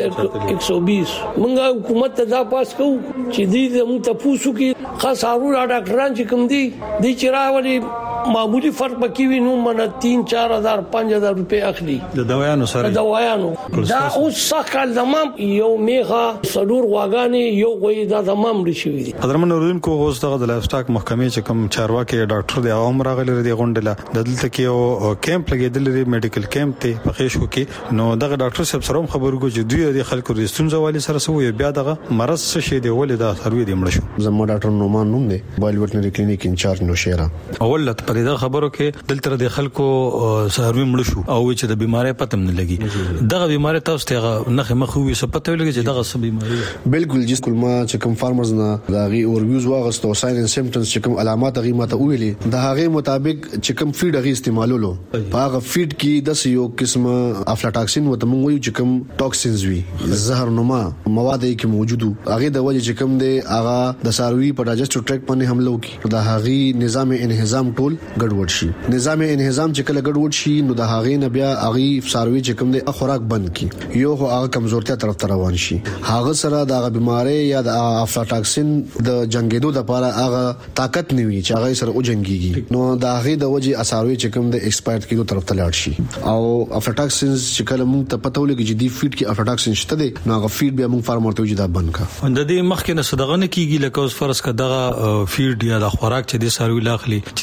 Speaker 25: کې یک سو بیس موږ حکومت ته دا پاس کوو چې دې موږ ته پوښو کې خاص هارو ډاکټران چې کوم دي د چراولي معمولی فرق پکې وي نو من تین چار هزار پنځه هزار روپے اخلي
Speaker 4: د دوايانو سره
Speaker 25: د دوايانو دا اوس څخه زمام یو میغه سلور واغانې یو غوي دا زمام رشي دي.
Speaker 4: قدرمن اوردون کو اوس دغه د لایف سټاک محکمه چې کوم چارواکي ډاکټر دی عام راغلي دی غونډله د دلته کې یو کیمپ لګیدل دی میډیکل کیمپ ته په خېشو کې نو دغه ډاکټر صاحب سره خبرو کو چې دوی د خلکو رښتون زوالي سره سو بیا دغه مرض څه شي دی ولې دا سروي دی مړ شو.
Speaker 26: زموږ ډاکټر نومان نوم دی بایل وټنری کلینیک انچارج نوشیرا
Speaker 4: اول په دغه خبرو کې دلته د خلکو سروي مړ شو او چې د بیماری پته نه لګي دغه بیماری تاسو ته نه مخوي څه پته ولګي چې دغه څه بیماری
Speaker 26: بالکل جس کول ما چې کوم فارمرز نه دغه اورویوز واغستو ساين اند سیمپټمز چې کوم علامات غي ماته ویلي د هغه مطابق چې کوم فیډ غي استعمالولو په هغه فیډ کې د یو قسمه افلاټاکسین وته موږ وایو چې کوم ټاکسینز وي زهر نما مواد کې موجودو هغه د وجه چې کوم دی هغه د ساروي په ډایجسټیو ټریک باندې حمله وکړي د هغه نظام انهضام ټول ګډوډ شي. نظام انهضام چې کله ګډوډ شي نو د هغه نه بیا هغه ساروي چې کوم دی خوراک بند کی یو هغه کمزورتیا طرف ته روان شي هغه سره د بیماری یا د افلاټاکسین د جنگیدو د لپاره هغه طاقت نیوي چې هغه سره او جنگيږي نو د هغه د وجه ساروي چې کوم دی ایکسپایر کیدو طرف ته لاړ شي او افلاټاکسین چې کله موږ ته پته ولګي چې دی فیډ کې افلاټاکسین شته دی نو هغه فیډ بیا موږ فارمر ته وجدا بند کا
Speaker 4: د دې مخکې نه صدقه نه کیږي لکه اوس فرض کا دغه فیډ یا د خوراک چې د ساروي لاخلي چې دغه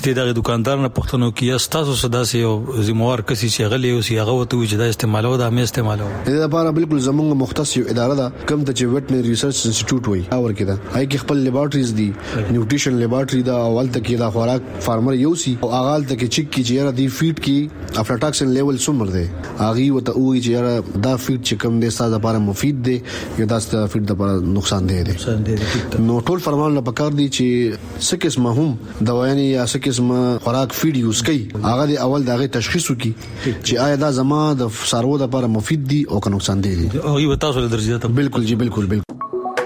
Speaker 4: دکاندار نه پښتنو کې استاسو صداسي او زموار کسي چې غلي او سی هغه وته چې دا استعمالو دا مې استعمالو
Speaker 26: دا لپاره بالکل زموږ مختص اداره ده کوم ته چې وټنري ریسرچ انسټیټیوټ وایي اور کې دا هاي کې خپل لیبارټریز دي نیوټریشن لیبارټری دا اول ته کې دا خوراک فارمر یو سی او اغال ته کې چک کې چې دی فیډ کې افلاټاکسن لیول څومره دی اغي وته وایي چې دا فیډ چې کوم دي ستاسو لپاره مفید دی یا دا ستاسو فیډ لپاره نقصان دی نو ټول فرمان له پکار دي چې سکه ما هم دوايانې یا سکه ما خوراک فیډ یوز کوي هغه د اول دغه تشخیص وکي چې آیا دا زما د سارو لپاره مفید دي او که نقصان دي
Speaker 4: او یو تاسو له درجه ته
Speaker 26: بالکل جی بالکل بالکل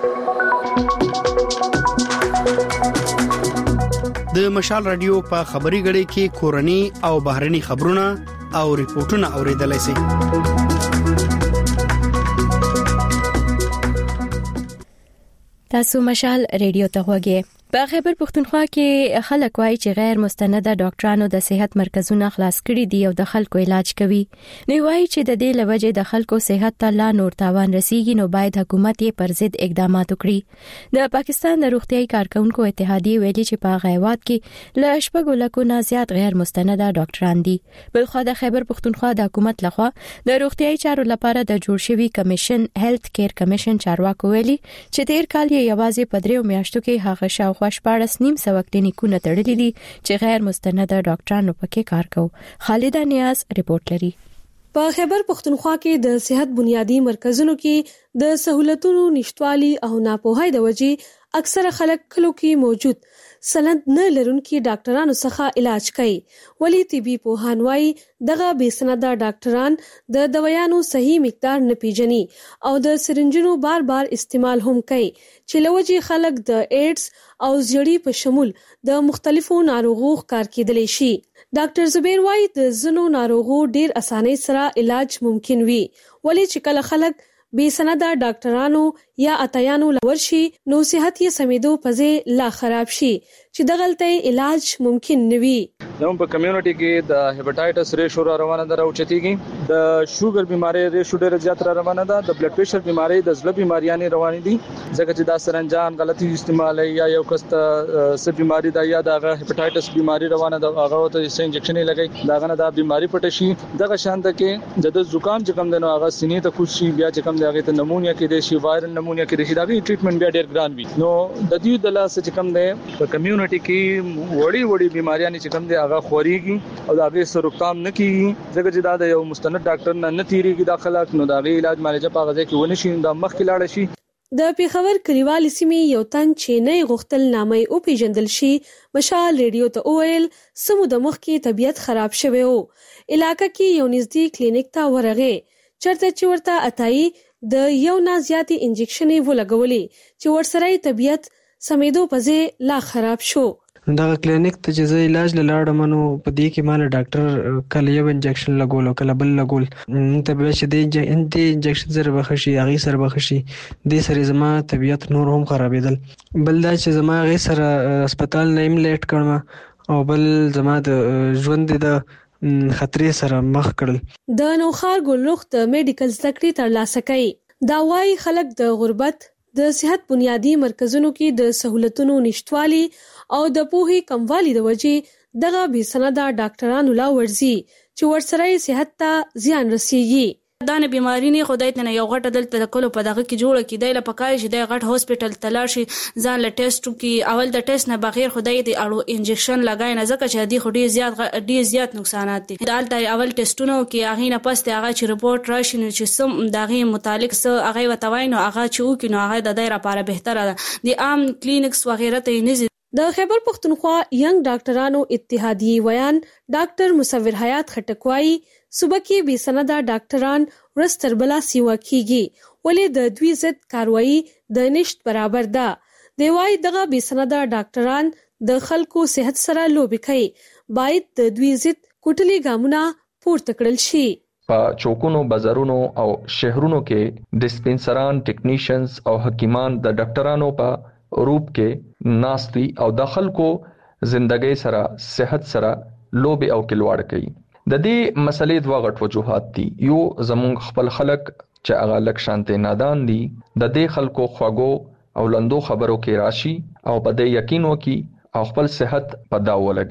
Speaker 6: د مشال رادیو په خبري غړي کې کورني او بهرني خبرونه او ریپورتونه اوریدلای شئ.
Speaker 1: تاسو مشال ریډیو ته وګورئ. په خیبر پختونخوا کې خلک وایي چې غیر مستنده ډاکټرانو د صحت مرکزونه خلاص کړي دي او د خلکو علاج کوي. نو وایي چې د دې لوجه د خلکو صحت ته لا نور تاوان رسیږي نو باید حکومت یې پر ضد اقدامات وکړي. د پاکستان د روغتيایي کارکونکو اتحادیه ویلي چې په غیوات کې له شپږو لکو نه زیات غیر مستنده ډاکټران دي. بل خو د خیبر پختونخوا د حکومت لخوا د روغتيایي چارو لپاره د جوړ شوی کمیشن هیلث کیر کمیشن چارواکو ویلي چې تیر کال یې یوازې په دریو میاشتو کې هغه شاو خوش پاړس نیم سو کلینیکونه تړلې دي چې غیر مستنده ډاکټرانو پکې کار کوي. خالده نیاز ریپورت لري.
Speaker 7: په خیبر پختونخوا کې د صحت بنیادی مرکزونو کې د سہولتونو نشټوالي او ناپوهۍ د وجې اکثره خلک کلو کې موجود سند نه لرونکي ډاکټرانو څخه علاج کوي. ولی طبي پوهان وايي دغه بې سنده ډاکټران د دوايانو صحیح مقدار نه پیژني او د سرنجونو بار بار استعمال هم کوي چې لوجي خلک د ایډز او زیړی په شمول د مختلفو ناروغو ښکار کېدلی شي. ډاکټر زبیر وايي د زنو ناروغو ډیر اسانۍ سره علاج ممکن وي ولی چې کله خلک بې سنده ډاکټرانو یا اتیانو لورشي نو صحت یې سمیدو پځې لا خراب شي چې دغلته علاج ممکن نوي.
Speaker 8: زموږ په کمیونټي کې د هپاتایټس ریشو را روانه ده او چتیږي د شوګر بیماری ریشو ډېر زیات را روانه ده د بلډ پريشر بیماری د زړه بیماریاں روانې دي ځکه چې دا سرنجان غلطي استعمال یا یو کس ته س بیماری دا یا د هپاتایټس بیماری روانه ده هغه ته سې انجکشن لګي داغه نه دا بیماری پټ شي دغه شان ته کې د زکام چې کوم دنو هغه سینې ته خوشي بیا چې کوم دغه ته نمونیا کې د شي وایرل نمونیا کې د شي دغه ټریټمنټ بیا ډېر ګران وي. نو د دې د لاس چې کوم ده په کمیونټي کې وړي وړي بیماریاں چې کوم ده هغه خوريږي او دغه سره روکثام نه کیږي ځکه چې دا د یو مستند ډاکټر نه نه تیریږي داخله نو دغه علاج معالجه په غځه کې ونه شي د مخ کې لاړ شي.
Speaker 7: د پیښور کلیوال سیمې یو تن چې نه غختل نامې او پیژندل شي مشال ریډیو ته اویل سمو د مخ کې طبيعت خراب شوه او علاقې کې یو نږدې کلینیک ته ورغه چرته چې ورته اتای د یو نه زیاتې انجکشنې ولګولې چې ورسره طبيعت سمیدو پځې لا خراب شو.
Speaker 9: دا کلینیک ته چې زه علاج لاړم نو په دې کې مال ډاکټر کله یو انجکشن لګول او کله بل لګول ته به چې دې انجکشن سره بخشي هغه سره بخشي دې سره زما طبيعت نور هم خرابېدل. بل دا چې زما هغه سره هسپتال نه ایملیټ کړم او بل زما د ژوند د خطرې سره مخ کړل.
Speaker 7: د نوخار ګلرخ د میډیکل زدکړې ترلاسه کړي دا وايي خلک د غربت د صحت بنیادی مرکزونو کې د سہولتونو نشټوالي او د پوهې کموالي د وجې دغه بې سنده ډاکټرانو لا ورزي چې ورسره صحت ته زیان رسیږي.
Speaker 10: دا نه بیماری نه خدای ته یو غټه دلته د کولو په دغه کې جوړه کیدای له پکای چې د غټ هاسپټل تلاشي ځان له ټیسټو کې اول د ټیسټ نه بغیر خدای دې اړو انجکشن لګای نه ځکه چې دی خو ډیر زیات ډیر زیات نقصانات دي. دالته اول ټیسټونو کې هغه نه پسته هغه چې رپورت راشي نو چې سم دغه متعلق څه هغه وتاوای نو هغه چې وکړي نو هغه د دایره لپاره بهتره ده. د عام کلینیکس وغیرہ ته نه
Speaker 7: د خیبر پختونخوا ینګ ډاکټرانو اتحادیه ویان ډاکټر مصور حیات خټکوای صبح کې بې سنده ډاکټران ورستر بلا سیوا کیږي ولې د دوی ضد کاروایی د نشټ برابر ده. دی وايي دغه بې سنده ډاکټران د خلکو صحت سره لوبي کوي باید د دوی ضد کوټلي ګامونه پورته کړل شي.
Speaker 12: په چوکونو بازارونو او شهرونو کې ډیسپنسران ټیکنیشنز او حکیمان د ډاکټرانو په روپ کې ناستي او د خلکو زندګۍ سره صحت سره لوبي او کلواړ کوي. د دې مسلې دوه غټ وجوهات دي. یو زمونږ خپل خلک چې هغه لک شانته نادان دي د دې خلکو خواګو او لندو خبرو کې راشي او په دې یقین وکي او خپل صحت په داو لګي.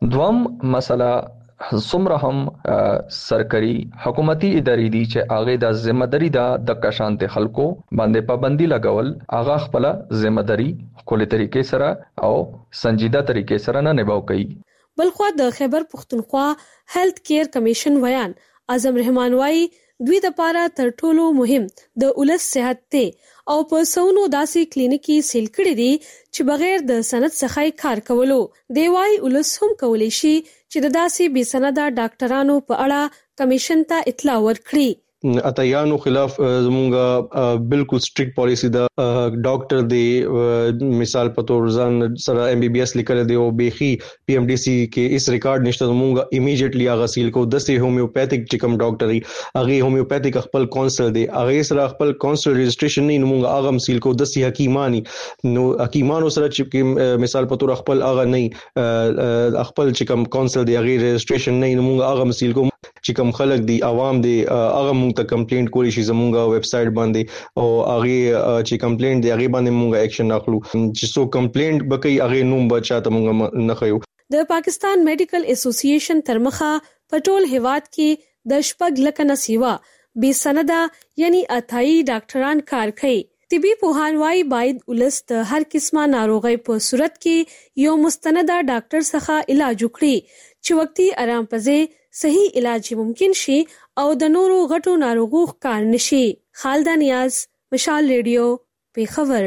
Speaker 12: دوم مسله څومره هم سرکاري حکومتي ادارې دي چې هغه د ذمہداري د کشانت خلکو باندې پابندي لګول هغه خپل ذمہداري خپل طریقې سره او سنجیده طریقې سره نه نباو کوي.
Speaker 7: بلخو د خیبر پختونخوا هیلث کیر کمیشن ویان اعظم رحمان وايي دوی د پاره تر ټولو مهم د اولس صحت ته او په سونو داسې کلینیکي سیل کړي دي چې بغیر د سند څخه کار کولو دی. وايي اولس هم کولی شي چې د داسې بې سنده ډاکټرانو په اړه کمیشن ته اطلاع ورکړي.
Speaker 11: اتیانو خلاف زمونږه بالکل سټریکټ پالیسی دا ډاکټر دی مثال په تور ځان سره ایم بي بي اس لیکل دی او بيخي پی ام ډي سي کې اس ریکارډ نشته زمونږه ایمیډیټلی هغه سیل کو د سي هومیوپیتھیک چکم ډاکټر دی هغه هومیوپیتھیک خپل کونسل دی هغه سره خپل کونسل رجسٹریشن نه موږ هغه سیل کو د سي حکیمانی نو حکیمانو سره چې مثال په تور خپل هغه نه خپل چکم کونسل دی هغه رجسٹریشن نه موږ هغه سیل کو چې کوم خلک دی عوام دی هغه موږ ته کمپلینټ کولی شي زموږه ویب سټ باندې او هغه چې کمپلینټ دی هغه باندې موږ اکشن اخلو چې سو کمپلینټ بکې هغه نوم بچاته موږ نه خيو.
Speaker 7: د پاکستان میډیکل اسوسییشن ترمخه پټول هیواد کې د شپږ لک نه سیوا بي سنده یعنی اتایي ډاکټران کار کوي. طبي پوهان وايي باید ولس د هر قسمه ناروغي په صورت کې یو مستنده ډاکټر څخه علاج وکړي چې وختي آرام پځې صحیح علاج ممکن شي او د نورو غټو ناروغو ښکار نشي. خالده نیاز، مشال ریډیو، پیښور.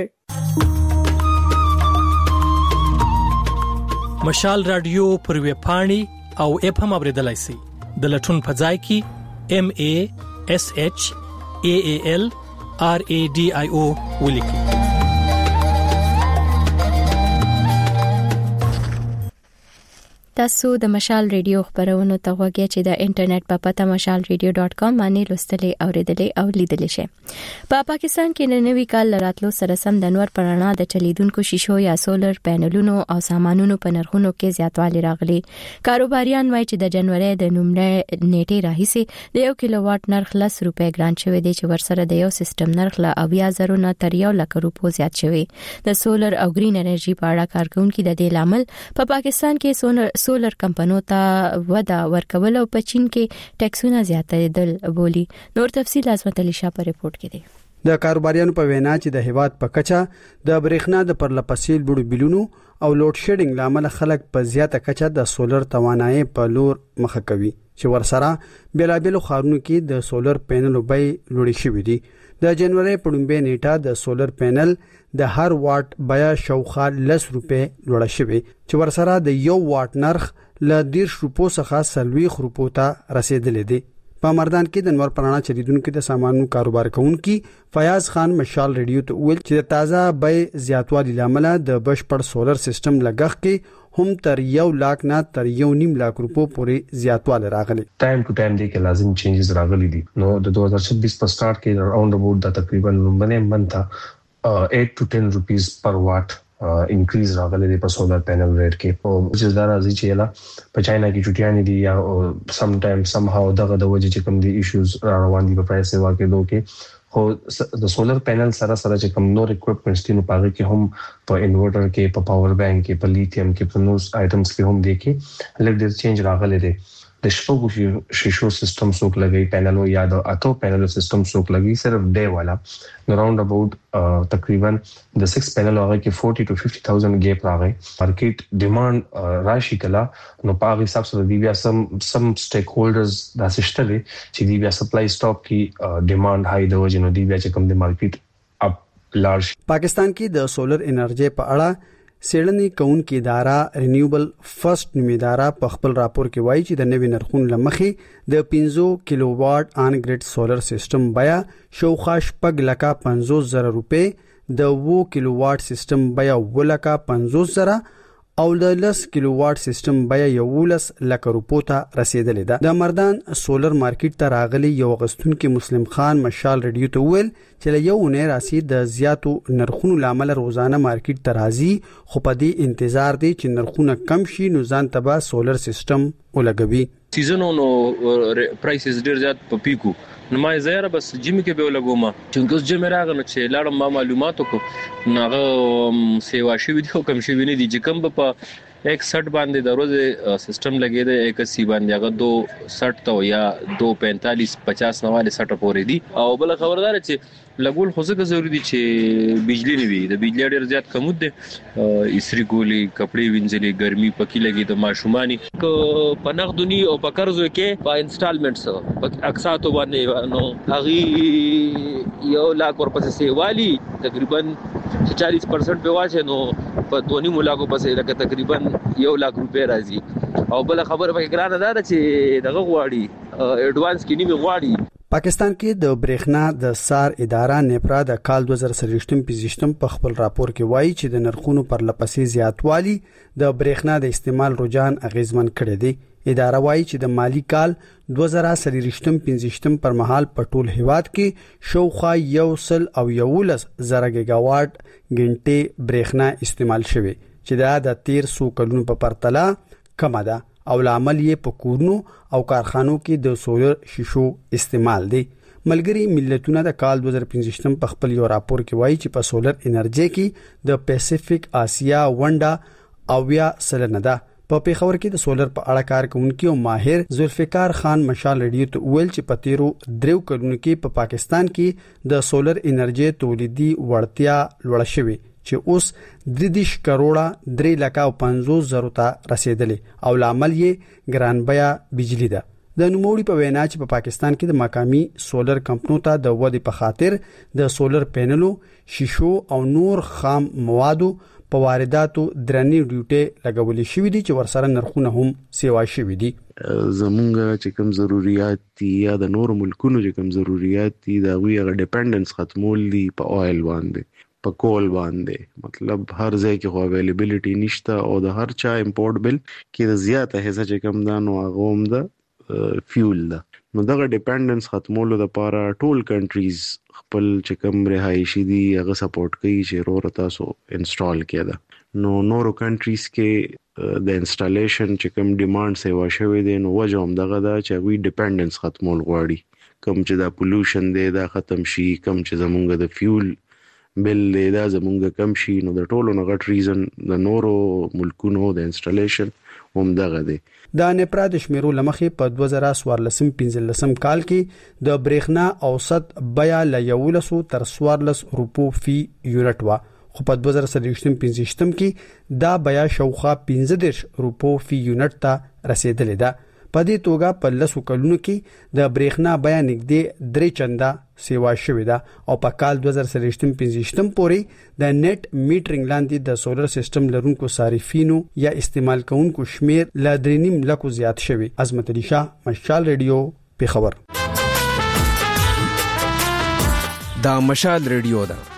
Speaker 13: مشال رادیو پر ویب پاڼې او اپ هم اوریدلای شئ. د لټون په ځای کې ام ا اس اچ ا ا ال ار ا ډي آی او ولیکئ.
Speaker 1: تاسو د مشال ریډیو خبرونو ته غوږی چې د انټرنیټ په پته مشال ریډیو ډاټ کام باندې لوستلې اوریدلې او لیدلې شئ. په پا پاکستان کې د نوي کال راتلو سره سم د نور پرانا د چلیدونکو شیشو یا سولر پینلونو او سامانونو په نرخونو کې زیاتوالی راغلی. کاروباریان وایي چې د جنوري د نومبر نیټې راهیسې د یو کیلو واټ نرخ لس روپۍ ګران شوی دی چې ورسره د یو سیستم نرخ له اویا زره نه تر یو لک روپو زیات شوی. د سولر او گرین انرژي په اړه کارکونکو د دې لامل په پاکستان کې سولر سولر کمپنیو ته ودا ورکول او په چین کې ټیکسونه زیاتېدل بولی. نور تفصیل عظمت علي شاه په ریپورت کې دی.
Speaker 6: د کاروباریانو په وینا چې د هیواد په کچه د برېښنا د پرلپسې لوړو بیلونو او لوډ شیډینګ لامل خلک په زیاته کچه د سولر توانایي په لور مخه کوي چې ورسره بیلابل خارونو کې د سولر پینلو بیې لوړې شوې دي. د جنوري په لومبۍ نیټه د سولر پینل د هر واټ بیا شاوخوا لس روپۍ لوړه شوې چې ورسره د یو واټ نرخ له دیرش روپو څخه سلويخ روپو ته رسیدلې دي. په مردان کې د نور پرانا چلیدونکو د سامانونو کاروبار کوونکی فیاض خان مشال ریډیو ته ویل چې د تازه بیې زیاتوالي لامل د بشپړ سولر سیستم لګښت کې هم تر یو لاک نه تر یو نیم لاک روپو پورې زیاتوالی راغلی.
Speaker 14: ټایم ټو ټایم دی کې لازم چینجز راغلي دي. نو د دوه هزار چھبیس په سٹارټ کې اراوند اباوت د تقریبا لومبنه منته eight to ten روپیز پر واټ انکریز راغلی دی په سولر پینل ریټ کې. او چې دا راځي چې لا په چاینا کې چټیانې دي یا سم ټایم سم هاو دغه د وجې چې کوم دي ایشوز را روان دي په پرایس سیوا کې دوه کې خو د سولر پینل سره سره چې کوم نور اکوپمنټس دي نو پاره کې هم په انورټر کې په پاور بانک کې په لیتیم کې په نور آیټمز کې هم دي کې لږ ډیر چینج راغلی دی. د شپږو شیشو سیستم څوک لګي پینلو یا د اته پینلو سیستم څوک لګي صرف ډے والا اراوند اباوت تقریبا د سکس پینل هغه کې forty to fifty thousand ګیپ راغی. مارکیټ ډیماند راشي کلا نو په هغه حساب سره دی بیا سم سم سټیک هولډرز د سیستم چې دی بیا سپلای سټاپ کې ډیماند هاي د وجه نو دی بیا چې کوم د مارکیټ اپ لارج.
Speaker 6: پاکستان کې د سولر انرژي په اړه سیړنی کونکي اداره رینیوبل فرست نومي اداره په خپل راپور کې وایي چې د نوي نرخونو لمخې د پنځه کیلو واټ ان ګریډ سولر سیستم بیا شاوخوا شپږ لکه پنځوس زره روپۍ، د اووه کیلو واټ سیستم بیا اووه لکه پنځوس زره او د لس کیلو واټ سیستم بیا یولس لک روپو ته رسیدلې ده. د مردان سولر مارکیټ ته راغلي یو غستونکو مسلم خان مشال ریډیو ته ویل چې له یو نه راسي د زیاتو نرخونو لامل روزانه مارکیټ ته راځي خو په دې انتظار دی چې نرخونه کم شي نو ځان تبا سولر سیستم ولګوي.
Speaker 16: سیزنونو پرایسز ډیر زیات په پیکو نو ما زیاره بس جیم کې به لګوم چې اوس جیم راغنه چې لاړم ما معلوماتو کو ناغه سیوا شي ویډیو کم شي ویني دي چې کم په इकसठ باندې د روز سیستم لګې دی ایک اسی باندې هغه دو ساٹھ تو یا دو پینتالیس پچاس نواله ساٹھ پورې دي او بل خبردار چې لګول خو څه ضروری دي چې بجلی نه وي د بجلی ډیر زیات کمود دي اسری ګولي کپڑے وینځلي ګرمي پکې لګي د ماشومانی ک پنغدونی او پکرزو کې په انسټالمنټس په اقساط باندې نو هغه یو لاکھ ورپسې سیوالي تقریبا چالیس پرسنٹ په واچې نو په دونی ملاقو پسې لکه تقریبا یو لاکھ روپے راځي او بل خبر په ګرانه ده چې دغه غواړي اډوانس کې نیمه غواړي
Speaker 6: پاکستان کې د برېښنا د سار اداره نیپرا د کال دوه زره څلوېښت پنځوستم په خپل راپور کې وایي چې د نرخونو پر لپسې زیاتوالی د برېښنا د استعمال رجحان اغیزمن کړی دی. اداره وایي چې د مالی کال دوه زره څلوېښت پنځوستم پر مهال په ټول هیواد کې شاوخوا یو سل او یولس زره گیگاواټ غنټې برېښنا استعمال شوی چې دا د تیر څو کلونو په پرتله کم ده او لامل یې په کورونو او کارخانو کې د سولر شیشو استعمال دی. ملګری ملتونه د کال دوه زره پنځوستم په خپل یو راپور کې وایي چې په سولر انرژي کې د پیسفیک آسیا ونډه او یا سلنه ده. په پیښور کې د سولر په اړه کار کوونکی او ماهر ذوالفقار خان مشال رادیو ته ویل چې په تیرو دریو کلونو کې په پا پاکستان کې د سولر انرژي تولیدي وړتیا لوړه شوې چې اوس دریدش کروڑه درې لک او پنځوس زره ته رسیدلې او لامل یې ګران بیا بجلی ده. د نوموړي په وینا چې په پا پاکستان کې د مقامی سولر کمپنیو ته د ودې په خاطر د سولر پینلو شیشو او نور خام موادو په وارداتو درنې ډیوټي لګولې شوې دي چې ورسره نرخونه هم سیوا شوې دي.
Speaker 15: زمونږ چې کوم ضرورت دي یا د نور ملکونو چې کوم ضرورت دي دا وی هغه ډیپندنس ختمول دي په اویل باندې په کول باندې مطلب هر ځای کې خو اویلیبিলিټي نشته او د هر چا امپورټ بل کې د زیاته حصہ چې کم ده نو هغه هم د فیول ده. نو دغه ډیپندنس ختمولو لپاره ټول کنټریز خپل چې کوم رهایشي دي هغه سپورټ کوي چې رور تاسو انسټال کړه. نو نورو کنټریز کې د انسټالیشن چې کوم ډیماند سیوا شوی دی نو وجه هم دغه ده چې وی ډیپندنس ختمول غواړي کوم چې دا پولوشن دی دا ختم شي کوم چې زمونږ د فیول بل دا زمونږ کم شي نو د ټولو نه غټ ریزن د نورو ملکونو د انسټالیشن هم دغه دی.
Speaker 6: د نیپرا د شمیرو لمخې په دوه زره څوارلسم پنځلسم کال کې د برېښنا اوسط بیا ل یولسو تر څوارلس روپو فی یونټ وا خو په دوه زره څلوېښت پنځوستم کې دا بیا شاوخوا پنځه دېرش روپو فی یونټ ته رسیدلې ده. په دې توګه په لسو کلونو کې د برېښنا بیا نږدې درې چنده سیوا شوې ده او په کال دوه زره څلوېښت پنځوستم پورې د نیټ میټرینګ لاندې د سولر سیستم لرونکو صارفینو یا استعمال کوونکو شمیر ل درې نیم لکو زیات شوی. عظمت علي شاه مشال رادیو پیښور.
Speaker 17: دا مشال رادیو ده.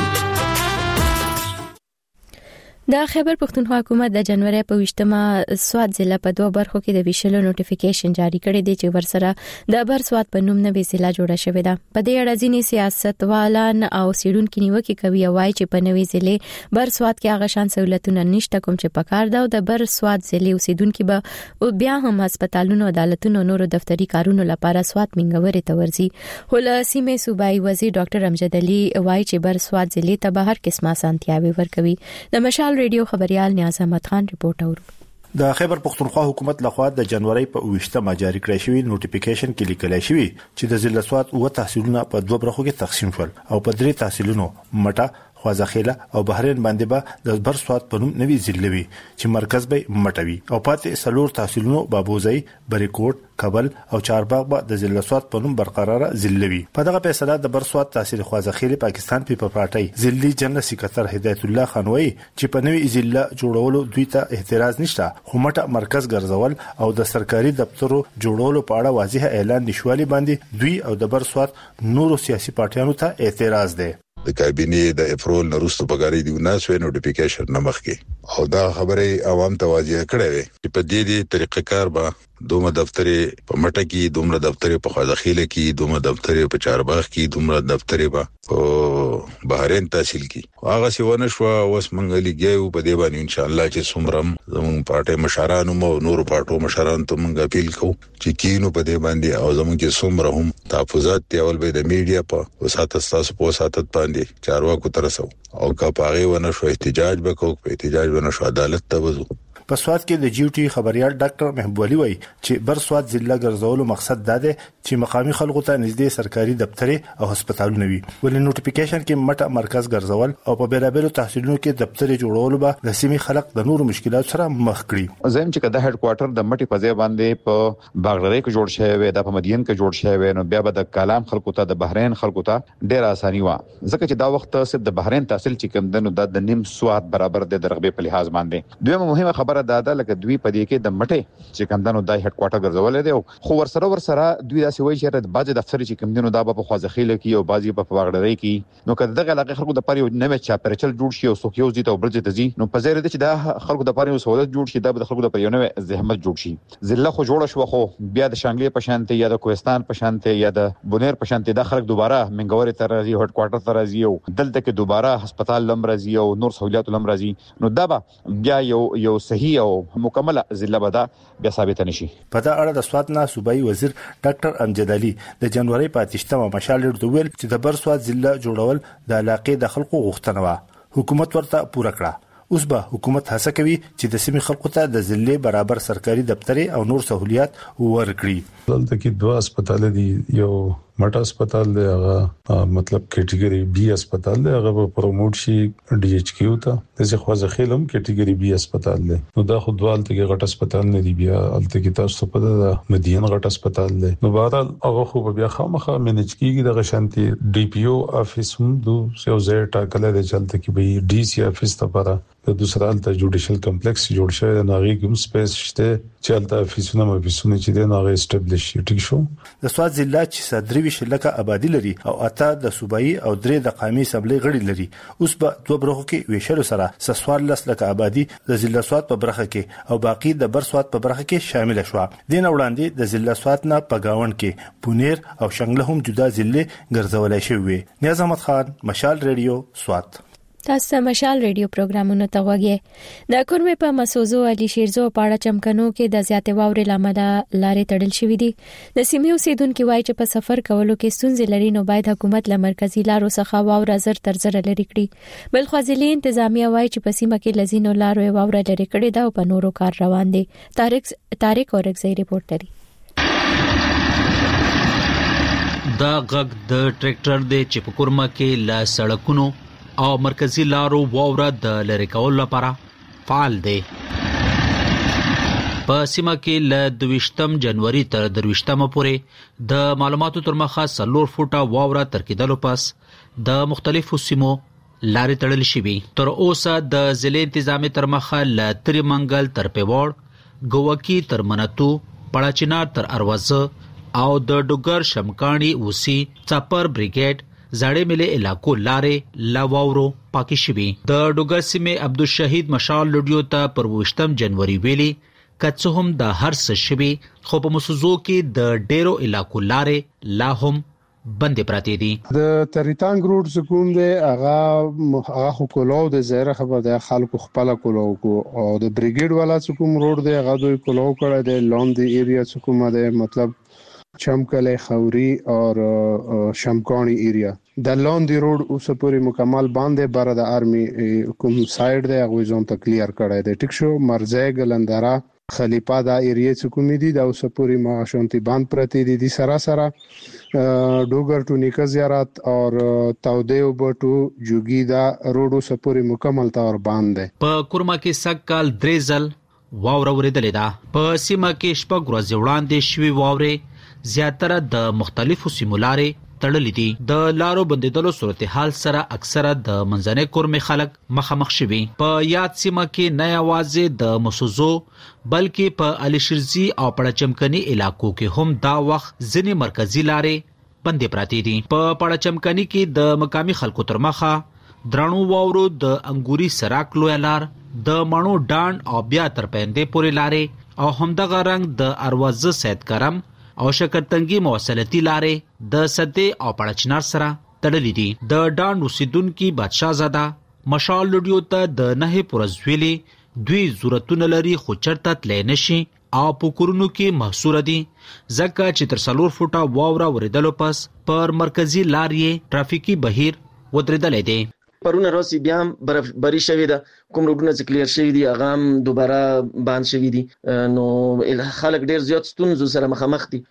Speaker 1: د خیبر پښتونخوا حکومت د جنوري په ویشتمه سواد ضلع په دوه برخو کې د ویشلو نوټیفیکیشن جاری کړی دی چې ورسره د بر سواد په نوم نوې ضلع جوړه شوې ده. په دې اړه ځینې سیاستوالان او سیډونکو نیوکه کوي او وايي چې په نوې ضلع بر سواد کې هغه شان سہولتونه نشته کوم چې پکار ده او د بر سواد ضلع اوسیدونکو به بیا هم هسپتالونو عدالتونو نورو دفتری کارونو لپاره سواد منګوري ته ورځي. ول سیمه صوبایي وزیر ډاکټر امجد علي وايي چې بر سواد ضلع ته به هر قسمه سانتیاوي ورکوي. د مشال ریډیو خبريال نیاز احمد خان رپورټ اورو.
Speaker 18: د خیبر پښتونخوا حکومت لخوا د جنوري په ویشتمه جاری کړی شوی نوټیفیکیشن کې لیکل شوی چې د ضلع سواد او تحصیلونه په دوه برخو کې تقسیم شول او په درې تحصیلونو مټه خوازخیله او بحرین باندې به د بر سواد په نوم نوې ضلع وي چې مرکز به مټوي او پاتې سلور تحصیلونو بابوزي بریکوټ کابل او چارباغ به د ضلع سواد په نوم برقرار ضلع وي. په دغه فیصله د بر سواد تحصیل خوازخیله پاکستان پیپل پارټي ضلعي جنرال سکرټر هدایت الله خان وایي چې په نوې ضلع جوړولو دوی ته اعتراض نشته خو مټه مرکز ګرځول او د سرکاري دفترو جوړولو په اړه واضح اعلان نشوالي باندې دوی او د بر سواد نورو سیاسي پارټیانو ته اعتراض دی.
Speaker 19: د کابینې د اپریل نورستو بغاری دی ناسو نوټیفیکیشن نمخ کې او دا خبره عوام ته واضح کړې وي چې په دې دې طریقې کار به دومره دفتر په مټه کې دومره دفتر په خوازخیله کې دومره دفتر په چارباغ کې دومره دفتر په بحرین تحصیل کې هغه سی ونه شو اوس منګلی ګیو په دې باندې ان شاء الله چې سمرم زموږ پارټي مشرانو مو نور پارټو مشرانو ته موږ اپیل کوو چې کینو په دې باندې او زموږ چې سمره هم تحفظات دی اول به د میډیا په وساتت تاسو په وساتت باندې چارواکو ترسو او کا پاغي ونه شو احتجاج وکړو په احتجاج ونه شو عدالت ته وځو.
Speaker 18: په سواد کې د جی ټي خبريال ډاکټر محبوب علي وایي چې بر سواد ضلع ګرځولو مقصد دا دی چې مقامي خلکو ته نږدې سرکاري دفترې او هسپتالونه وي. ولې نوټیفیکیشن کې مټه مرکز ګرځول او په بیلابېلو تحصیلونو کې دفترې جوړول به د سیمې خلک د نورو مشکلاتو سره مخ کړي.
Speaker 2: زم چې د هډ کوارټر د مټي په ځای باندې په باغلری کې جوړ شوی وي، د په مدین کې جوړ شوی وي، نو بیا به د کلام خلکو ته د بحرین خلکو ته ډېر اساني و، ځکه چې دا وخت صرف د بحرین تحصیل چې کوم دنو د نیم سواد برابر د درغبې په لحاظ باندې. دویمه مهمه خبره دا ده لکه دوی په دې کې د مټي چې کوم دنو د هډ کوارټر ګرځول دي، خو ورسره ورسره دوی داسې وایي چې د باج دفتر چې کوم دنو دا په خوازخیل کې او بازي په باغلری کې، نو کله دغه علاقې خلکو د پاره یو نوې چاپرچل جوړ شي او سوکیو زی ته برج ته زی، نو په ځای چې دا خلکو د پاره یو سہولت جوړ شي، دا د خلکو د پاره یو نوې زحمت جوړ شي. ضلع خو جوړ شو، خو بیا د شانګلې په شانته یا د کوهستان په شانته یا د بونیر په شانته د خلک دوباره منګوري تر راځي، هډ کوارټر تر راځي او دلته کې دوباره هسپتال لم راځي او نور سہولیات لم راځي، نو دا به بیا یو یو صحیح او مکمل ضلع به دا بیا ثابت نشي.
Speaker 18: په دا اړه د سواد نه صوبایي وزیر ډاکټر امجد علي د جنوري په اتشتمه مشال ډویل چې د بر سواد ضلع جوړول د علاقې د خلکو غوښتنه و، حکومت ورته پوره کړه. اوس به حکومت هڅه کوي چې د سیمې خلکو ته د ضلع برابر سرکاري دفترې او نور سہولیات ورکړي.
Speaker 4: دلته کې دوه هسپتال دي، یو مټ هسپتال دی، هغه مطلب کیټګوري بی هسپتال دی، هغه په پروموټ شي ډي ایچ کیو ته، د ځخ خوازخیلم کیټګوري بی هسپتال دی. نو دا خو دوال ته غټ هسپتال نه دی، بیا الته کې تاسو په د مدین غټ هسپتال دی. نو بهرحال هغه خو بیا خامخا منیج کیږي د غشانتي ډي پی او افیس هم دو سیو زې ټاکل دی، چلته کې به ډي سی افیس ته پاره د دوسرا الته جوډیشل کمپلیکس جوړ شوی دی، ناغي کوم سپیس شته چې الته افیسونه مفیسونه چې دی ناغي اسټابلیش شي. ټیک شو.
Speaker 18: د سواد ضلع چې صدري وشلکه آبادی لري او اته د صوبایي او درې د قومي اسمبلی غړي لري، اوس په دوه برخو کې ویشل سره سسوال لسلکه آبادی د ضلع سواد په برخه کې او باقی د بر سواد په برخه کې شامل شو. دین وړاندې د ضلع سواد نه په گاوند کې پونیر او شنګله هم جدا ضلع ګرځولای شوی. نیاز احمد خان، مشال ریډیو، سواد.
Speaker 1: تاسو مشال ریډیو پروګرامونه ته وګورئ. د کورمه په مسوزو علي شیرزو پاړه چمکنو کې د زیاتې واورې لامل لارې تړل شوې دي. د سیمې اوسیدونکو وایي چې په سفر کولو کې ستونزې لري، نو باید حکومت له مرکزی لارو څخه واوره زر تر زر لري کړي. بل خو ځلې انتظامیه وایي چې په سیمه کې لزینو لارو واوره لري کړي دا او په نورو کار روان دي. طارق طارق اورګزئی رپورټ لري.
Speaker 20: دا غږ د ټریکټر د چپکورما کې لا سړکونو او مرکزی لارو واوره د لری کول لپاره فعال دی. په سیمه کې ل دویشتم جنوري تر درویشتمه پورې د معلوماتو تر مخه سلور فوټه واوره تر کېدلو پس د مختلفو سیمو لارې تړل شوې. تر اوسه د ضلع انتظامی تر مخه ل تری منګل تر پیوړ، ګوکی تر منتو، پړاچینار تر اروازه او د ډوګر شمکانی اوسی چاپر بریګیډ زړې ملي علاقو لارې لاواورو پاکي شوي. د ډوګر سیمه عبدالشهید مشال لډیو ته پر وشتم جنوري ویلي کڅ هم د هر څه شوي، خو په مسوزو کې د ډیرو علاقو لارې لا هم بندې پراته دي.
Speaker 21: د تریتانګ روډ سکون دی، هغه هغه خو کولو د زیره خبر د خلکو خپل کولو کو، او د بریګیډ والا سکون روډ دی هغه دوی کولو کړه د لاندې ایریا سکون دی، مطلب چمکله خوري او شمکانی ایریا. د لاندې روډ اوس پوری مکمل باندې بار د آرمي کوم سایډ دی هغه ځون ته کلیر کړی دی. ټیک شو. مرزه ګلندرا خلیپا دا ایریا چې کومې دي دا اوس پوری ما شانتي باند پرتی دي دي سرا سرا ډوګر ټو نیکه زیارت او تاودیو بټو جوګی دا روډ اوس پوری مکمل تور باندې.
Speaker 20: په کورما کې سکل درېزل واوره ورېدلې ده. په سیمه کې شپږ ورځې وړاندې شوي واورې زیاتره د مختلفو سیمو لارې تړلې دي. د لارو بندیدلو صورتحال سره اکثره د منځنۍ کورمې خلک مخامخ شوي. په یاد سیمه کې نه یوازې د مسوزو بلکې په علي شیرزي او پړچمکني علاقو کې هم دا وخت ځینې مرکزی لارې بندې پراته دي. په پړچمکني کې د مقامي خلکو تر مخه درانو واورو د انګوري سراک لوی لار، د مانو ډاند او بیا تر پندې پورې لارې او همدغه رنګ د اروازه سید کرم او شکرتنګي موصلتي لارې د سدې او پړچنار سره تړلې دي. د ډاند اوسیدونکو بادشاه زاده مشال لډیو ته د نه پرزویلي دوی ضرورتونه لري خو چرته تلې نشي او پکورونو کې محصور دي، ځکه چې تر څلور فوټه واوره ورېدلو پس پر مرکزی لارې ټرافیکي بهیر ودرېدلې دي.
Speaker 3: پرونه راسي بیا برف بری شوی ده کوم روډونه چې کلیر شوی دي هغه هم دوباره باند شوی دي نو خلک ډیر زیات ستونزو سره مخامخ دي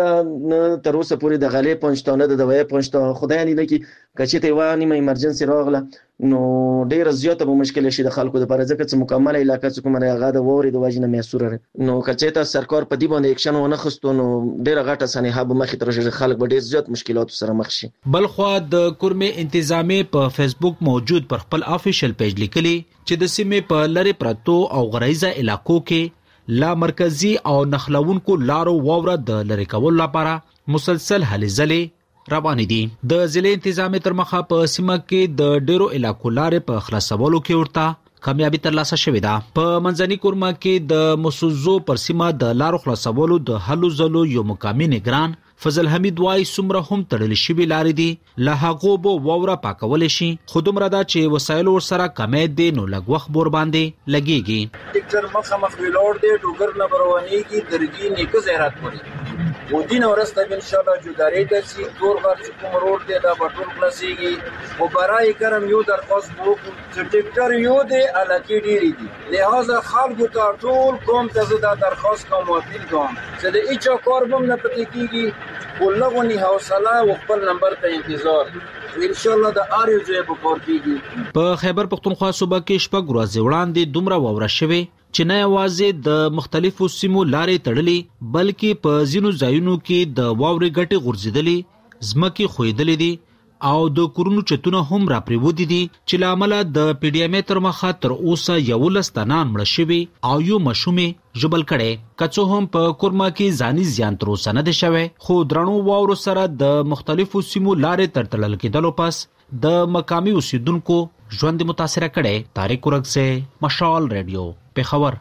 Speaker 3: دلته تر اوسه پورې د غلې پنځتانه د دوای پنځتانه خدای نه لکه کچته وانی مې ایمرجنسي راغله نو ډیر زیاته به مشکل شي د خلکو لپاره ځکه چې مکمل علاقه چې کومه هغه د ووري د وجنه میسوره نو کچته سرکار په دې باندې اکشن ونه خستو نو ډیر غټه سنې به مخې تر خلک به ډیر زیات مشکلات سره مخ شي
Speaker 20: بلخو د کورمه انتظامی په فیسبوک موجود پر خپل افیشل پیج لیکلي چې د سیمې په لری پرتو او غریزه علاقو کې لا مرکزی او نخلونکو لارو ووره د لری کول لپاره مسلسل هلې ځلې روانې دي د ضلع انتظامی تر مخه په سیمه کې د ډیرو علاقو لارې په خلاصولو کې ورته کامیابی ترلاسه شوې ده په منځني کورما کې د مسوزو پر سیمه د لارو خلاصولو د هلو ځلو یو مقامي نگران فضل حمید وای سمره هم تړل شوی لارې دي له هغه بو ووره پاکول شي خودمره دا چې وسایل ور سره کمې دي نو لګ وخت بور باندې لګيږي
Speaker 5: ټیکټر مخه مخ ویلوړ دی ډوګر نه برواني کی درګي نیکه زیارت پوری و دین ورسته ان شاء الله جداري د سی تور غر کوم روډ دی دا بټول خلاصيږي او برای کرم یو درخواست وو چې ټیکټر یو دی الکی ډیری دي لہذا خلکو ته ټول کوم ته دا درخواست کوم اپیل کوم چې د ایچ کار بم نه پټی کیږي ولغونی حوصله او خپل نمبر ته انتظار ان شاء الله د اریو ځای په کور کیږي
Speaker 20: په خیبر پختونخوا صوبه کې شپږ ورځې وړاندې دومره ووره شوه چې نه یوازې د مختلفو سیمو لارې تړلې بلکې په ځینو ځایونو کې د واورې ګټې غورځېدلې ځمکې خوېدلې دي او د کورونو چتونه هم را پریودي دي چې لامل د پی ډی ایم تر مخه تر اوسه یو لستانان مړ شوی او یو مشومې جبل کړي کڅو هم په کورما کې ځاني زیان تر اوسه نه دي شوی خو درنو واورو سره د مختلفو سیمو لارې تړل کېدلو پس د مقامی اوسیدونکو ژوند متاثر کړي طارق ورغسه مشال ریډیو پیښور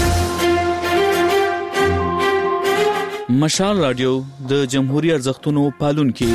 Speaker 22: مشال رادیو د جمهوریت ارزښتونو پالونکي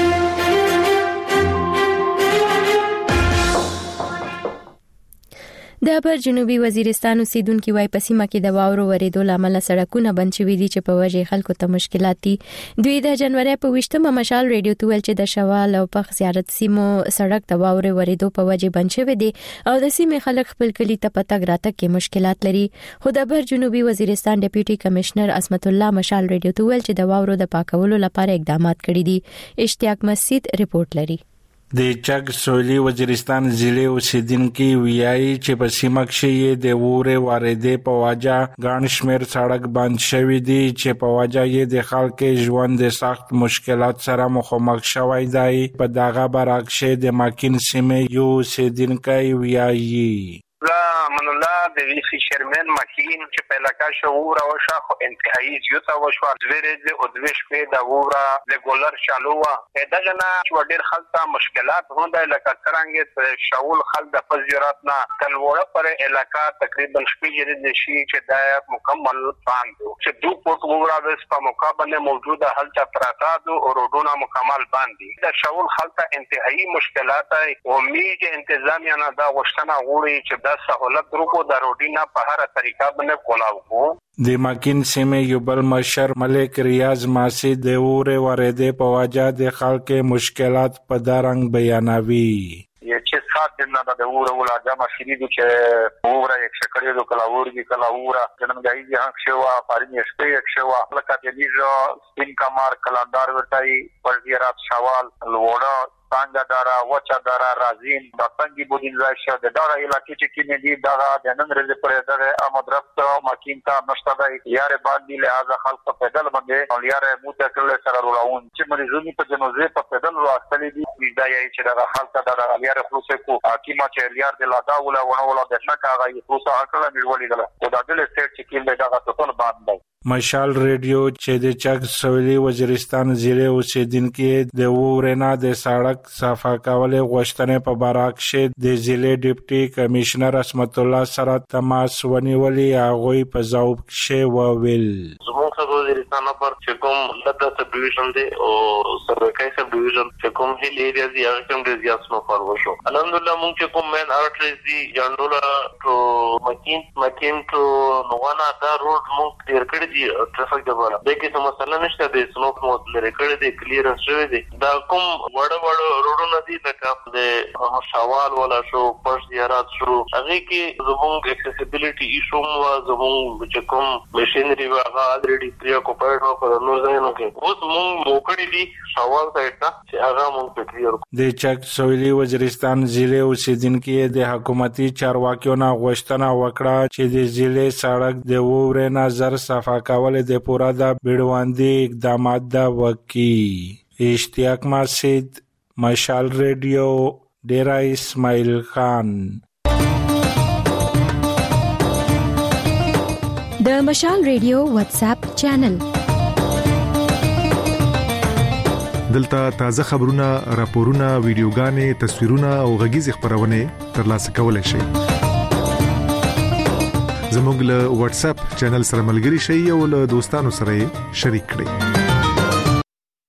Speaker 1: د بر جنوبي وزیرستان اوسیدونکو وای په سیمه کې د واورو ورېدو لامل سړکونه بند شوي دي چې په وجه خلکو ته مشکلات دي دوی د جنوري په ویشتمه مشال ریډیو ته ویل چې د شوال او په زیارت سیمو سړک د واورو ورېدو په وجه بند شوی دي او د سیمې خلک خپل کلی ته پتاګ راته کې مشکلات لري خو د بر جنوبي وزیرستان ډیپټي کمشنر اسمت الله مشال ریډیو ته ویل چې د واورو د پاکولو لپاره اقدامات کړي دي اشتیاق مسجد ریپورت لري
Speaker 23: د چک سویلي وزیرستان ضلع اوسیدونکو ویایي چې په سیمه کې د وورې واردې په وجه ګڼ شمېر سړک بند شوی دی چې په وجه یې د خلکو ژوند د سخت مشکلات سره مخامخ شوی دی په دغه برعکس د ماکین سیمې یو اوسیدونکو ویایي
Speaker 24: من الله د ویسی شرمن ماکین چې په علاقه شعور او شاخ انتهایی زیاته وشو زویره او د وشپې د وورا د ګولر چالو وا دغه نه چې ډېر خلک مشکلات هونده لکه څنګه شاول خلک د فزیرات نه تلوړه پر علاقه تقریبا شپږ د شي چې د مکمل باند چې دو پورت وورا د په مقابله موجوده حالت پراتاد او روډونه مکمل باندې د شاول خلک انتهایی مشکلات او میج انتظامیه نه دا وشتنه غوړي چې د سہولت روکو د روډینا په هر طریقه باندې کولاو کو
Speaker 23: د ماکین سیمه یو بل مشر ملک ریاض ماسی د وورې ورېدې په وجه د خلکو مشکلات په دارنګ بیانوي
Speaker 24: یہ چھ سات دن نہ د وورا ولا جمع شری دي چې وورا یک شکړې د کلاور دي کلاورا جنمګای دي هغه شوا پارنی شپې یک شوا لکه د دې سپین کمر کلندر ورتای پرځيرات شوال لوړا څنګه دارا وچا دارا رازین د څنګه بودین راشه د دارا علاقې چې کې دي دارا د نن ورځې پرې دغه امدرفت ماکین تا نشته دی یاره باندې لہذا خلک په بدل باندې او یاره موته کړل سره رولاون چې مریضونی په جنوزه په بدل راستلې دي دا یې چې دغه خلک دغه یاره خلاصې کو حکیمه چې یار د لادا ولا ونه ولا د شکا غي خلاصه عقل نیولې غلا او د دل سټ چې کې دغه ټول باندې
Speaker 23: مشال ریډیو چې د چک سویلي وزیرستان ضلع اوسیدونکو د وورنا د سړک صفا کولو غوښتنې په برعکس د ضلع ډیپټي کمشنر اسمت الله سره تماس ونیولې هغه په ځواب کې وویل
Speaker 25: زموږ د وزیرستان پر چې کوم لته سب ډیویژن دی او سرکای سب ډیویژن چې کوم هیل ایریا دی هغه کوم د زیات سنو فال وشو الحمدلله موږ چې کوم مین ارټریز دی یانډولا ټو مکین مکین ټو نوانا دا روډ موږ ډیر کړی دی ټرافیک د بالا د کې څه مسله نشته د سنو مو لري کړی دی کلیرنس شوی دی دا کوم وړ وړ روډونه دي لکه د شوال ولا شو پښ زیارات شو هغه کې زموږ اکسسیبিলিټي ایشو مو زموږ چې کوم ماشينري هغه الریډي پریا کوپایډ نو کړو نو ځینو کې اوس موږ موکړی دي شوال سایت چې هغه موږ پکړو
Speaker 23: د چک سویلي وزیرستان ضلع اوسیدونکو د حکومتي چارواکیو نه غوښتنه وکړه چې د ضلع سړک د وورې نظر صفا کول د پورا د بیړواندي اقدامات د وکي اشتیاق مسجد مشال ریډیو ډیرا اسماعیل خان.
Speaker 1: د مشال ریډیو واتس اپ چینل
Speaker 8: دلته تازه خبرونه، راپورونه، ویډیوګانې، تصویرونه او غږیز خبرونه ترلاسه کولای شئ. زموږ له واتس اپ چینل سره ملګري شئ او له دوستانو سره شریک کړئ.